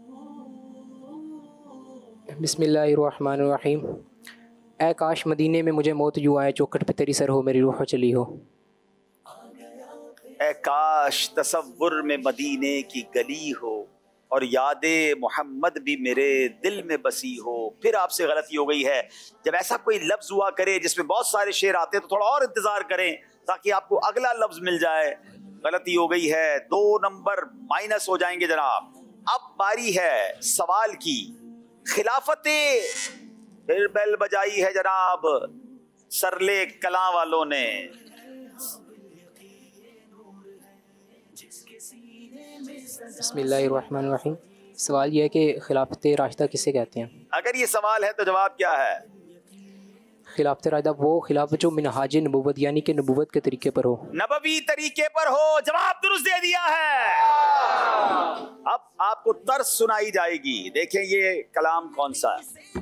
बिस्मिल्लाहिर्रहमानिर्रहीम। ऐ काश मदीने में मुझे मौत यूं आए, चौखट पे तेरी सर हो मेरी रूह चली हो। ऐ काश तसव्वुर में मदीने की गली हो और यादे मोहम्मद भी मेरे दिल में बसी हो। फिर आपसे गलती हो गई है। जब ऐसा कोई लफ्ज हुआ करे जिसमें बहुत सारे शेर आते हैं तो थोड़ा और इंतजार करें ताकि आपको अगला लफ्ज मिल जाए। गलती हो गई है, 2 नंबर माइनस हो जाएंगे जनाब। अब बारी है सवाल की। खिलाफते फिर बेल बजाई है जनाब सरले कला वालों ने। बिस्मिल्लाहिर्रहमानिर्रहीम। सवाल यह है कि खिलाफत राशिदा किसे कहते हैं? अगर ये सवाल है तो जवाब क्या है? खिलाफत राशिदा वो खिलाफत जो मिनहाज नबूवत यानी कि नबूवत के तरीके पर हो, नबवी तरीके पर हो। जवाब दुरुस्त दे दिया है। अब आपको तर्स सुनाई जाएगी। देखें ये कलाम कौन सा है।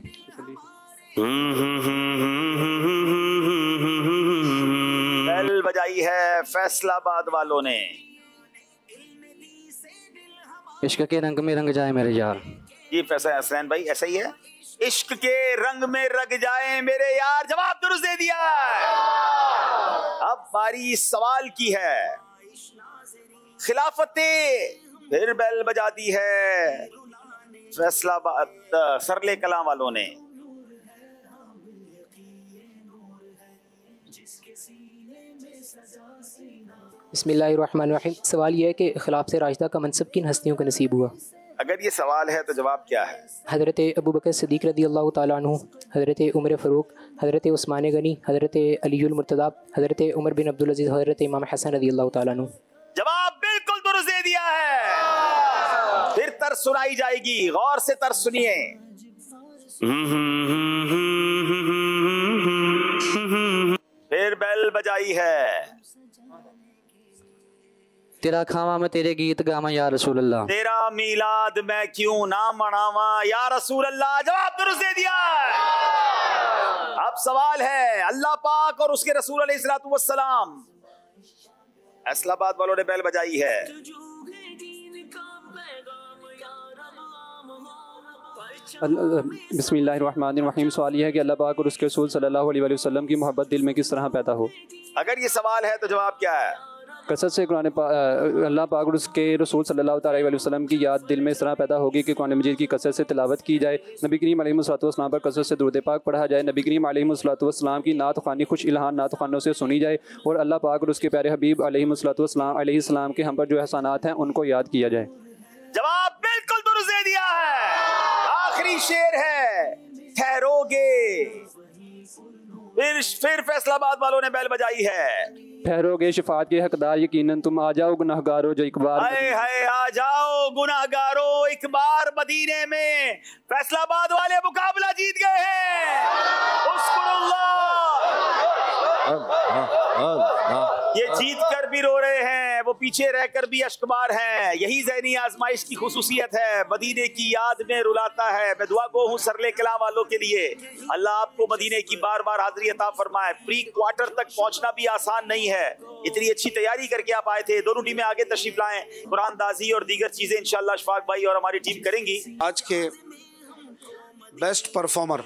बेल बजाई है फैसलाबाद वालों ने। इश्क के रंग में रंग जाए मेरे यार। ये फैसला हसनैन भाई ऐसा ही है। इश्क के रंग में रंग जाए मेरे यार। जवाब दुरुस्त दे दिया है। अब बारी सवाल की है। खिलाफते फिर बेल बजा दी है फैसलाबाद सरले कला वालों ने। बिस्मिल्लाहिर्रहमानिर्रहीम। सवाल यह है कि खिलाफत राशिदा का मनसब किन हस्तियों को नसीब हुआ? अगर ये सवाल है तो जवाब क्या है? हज़रत अबू बकर सिद्दीक़ रज़ियल्लाहु ताला अन्हु, हज़रत उमर फ़ारूक, हज़रत उस्मान गनी, हज़रत अलीयुल मुर्तज़ा, हज़रत उमर बिन अब्दुल अज़ीज़, हज़रत इमाम हसन रज़ियल्लाहु ताला अन्हु। जवाब बिल्कुल दुरुस्त दे दिया है। फिर तर्स सुनाई जाएगी, गौर से तर्स सुनिए। फिर बेल बजाई है। तेरा खावा मैं तेरे गीत गावा या रसूल अल्लाह। तेरा मीलाद मैं क्यों ना मनावा या रसूल अल्लाह। जवाब दुरुस्त दे दिया। अब सवाल है अल्लाह पाक और उसके रसूल अलैहिस्सलातु वस्सलाम। फैसलाबाद वालों ने बेल बजाई है। बिस्मिल्लाहिर्रहमानिर्रहीम। सवाल यह है कि अल्लाह पाक और उसके रसूल सल्लल्लाहु अलैहि वसल्लम की मोहब्बत दिल में किस तरह पैदा हो? अगर ये सवाल है तो जवाब क्या है? कसरत से अल्लाह पाक और उसके रसूल सल्लल्लाहु अलैहि वसल्लम की याद दिल में इस तरह पैदा होगी कि कुरान मजीद की कसरत से तिलावत की जाए, नबी करीम अलैहिस्सलाम पर कसरत से दुरूद पाक पढ़ा जाए, नबी करीम अलैहिस्सलाम की नात ख़्वानी खुश इल्हान नात ख़्वानों से सुनी जाए और अल्लाह पाक और उसके प्यारे हबीब अलैहिस्सलाम के हम पर जो एहसानात हैं उनको याद किया जाए। जवाब बिल्कुल दुरुस्त दे दिया है। आखिरी शेर है ठहरोगे। फिर फैसलाबाद वालों ने बेल बजाई है। ठहरोगे शफात के हकदार यकीनन तुम आ जाओ गुनाहगारो जो एक बार। हाय आ जाओ गुनाहगारो एक बार मदीने में। फैसलाबाद वाले मुकाबला जीत गए हैं। ये जीत कर भी रो रहे हैं, वो पीछे रहकर भी अश्कबार हैं। यही ज़हनी आजमाइश की खुसूसियत है, मदीने की याद में रुलाता है। मैं दुआ गो हूँ सरले कला वालों के लिए, अल्लाह आपको मदीने की बार बार हाज़िरी अता फरमाए। प्री क्वार्टर तक पहुँचना भी आसान नहीं है, इतनी अच्छी तैयारी करके आप आए थे। दोनों टीमें आगे तशरीफ लाएं, कुरानदाजी और दीगर चीजें इंशाल्लाह अशफाक भाई और हमारी टीम करेंगी। आज के बेस्ट परफॉर्मर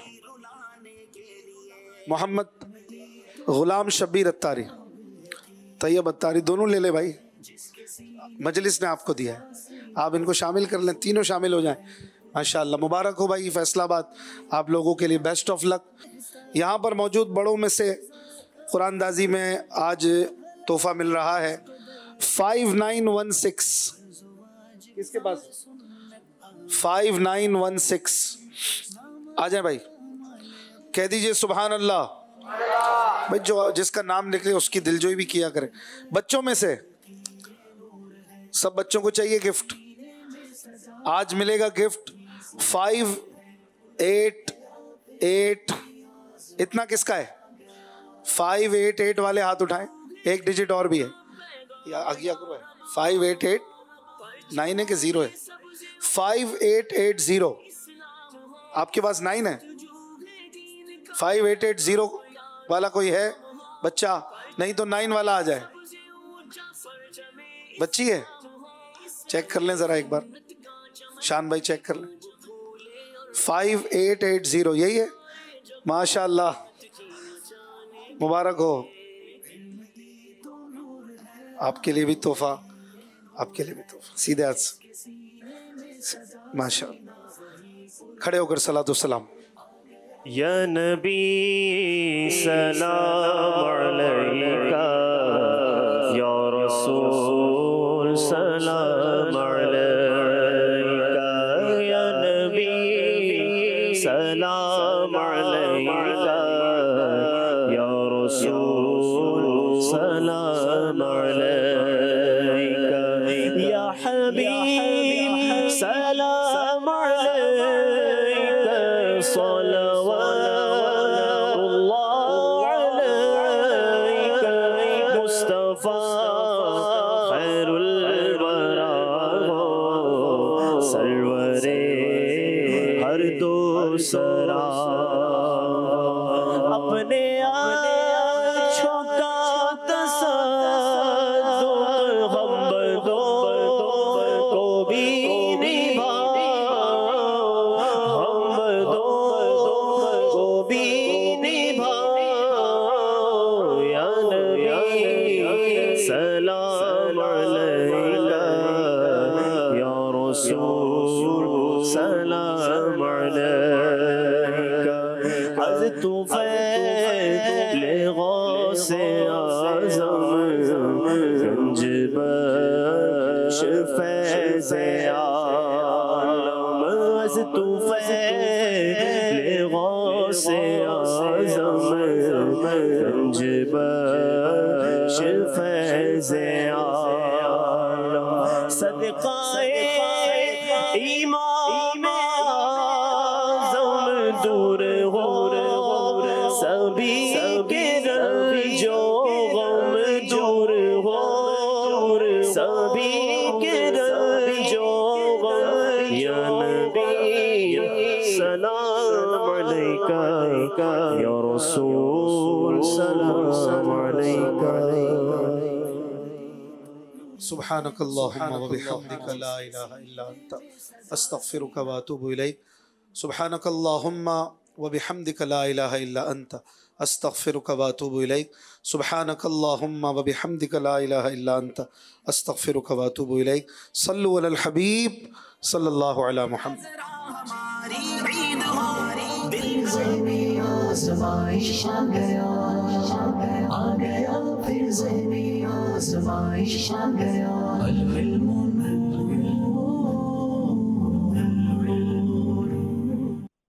मोहम्मद गुलाम शब्बीर अत्तारी, तैयब अत्तारी, दोनों ले ले भाई, मजलिस ने आपको दिया है, आप इनको शामिल कर लें, तीनों शामिल हो जाएं। माशाअल्लाह, मुबारक हो भाई फैसलाबाद, आप लोगों के लिए बेस्ट ऑफ लक। यहाँ पर मौजूद बड़ों में से कुरानदाजी में आज तोहफा मिल रहा है 5916। किसके पास 5916? आ जाए भाई, कह दीजिए सुभान अल्लाह भाई। जो जिसका नाम निकले उसकी दिलजोई भी किया करे। बच्चों में से सब बच्चों को चाहिए गिफ्ट, आज मिलेगा गिफ्ट 588। इतना किसका है? 588 वाले हाथ उठाएं, एक डिजिट और भी है, आगे करो है 588, 9 है कि 0 है? 5880। आपके पास 9 है? 5880 वाला कोई है बच्चा? नहीं तो 9 वाला आ जाए। बच्ची है? चेक कर लें ज़रा एक बार, शान भाई चेक कर लें। 5880 यही है, माशाअल्लाह, मुबारक हो। आपके लिए भी तोहफा, आपके लिए भी तोहफा, सीधे हाथ से, माशाअल्लाह। खड़े होकर सलातो सलाम। या नबी सलाम अलैका, या रसूल सलाम अलैका, या नबी सलाम अलैका, या रसूल सलाम अलैका, या हबीब सलाम अलैका, सलवातुल्लाह अलैका, मुस्तफा खैरुल वरा, सरवरे हर दो सरा, अपने आँखों का तसद्दुक़ हम बदों को भी निभा, हम बदों को भी निभा, या नबी सलाम अलैका, या रसूल सलाम अलैका, हज़ तुफ़ैल गौसे आज़म, गंज बख्श फैज़े आलम, हज़ तुफ़ैल गौसे आज़म, गंज बख्श फैज़े आलम, सदक़ाए इमाम आज़म दूर हो सभी के रंजो गम, दूर हो सभी के रंजो गम, या नबी सलाम अलैका, या रसूल सलाम अलैका। सुब्हानकल्लाहुम्मा व बिहम्दिका ला इलाहा इल्ला अंता अस्तगफिरुका व अतूबु इलैक। सुब्हानकल्लाहुम्मा व बिहम्दिका ला इलाहा इल्ला अंता अस्तगफिरुका व अतूबु इलैक। सुब्हानकल्लाहुम्मा व बिहम्दिका ला इलाहा इल्ला अंता अस्तगफिरुका व अतूबु इलैक। सल्लु अलल हबीब सल्लल्लाहु अलैहि मुहम्मद। दिल ज़हनी आज़माइश आ गया, आ गया फिर ज़हनी आज़माइश आ गया। अल इल्मु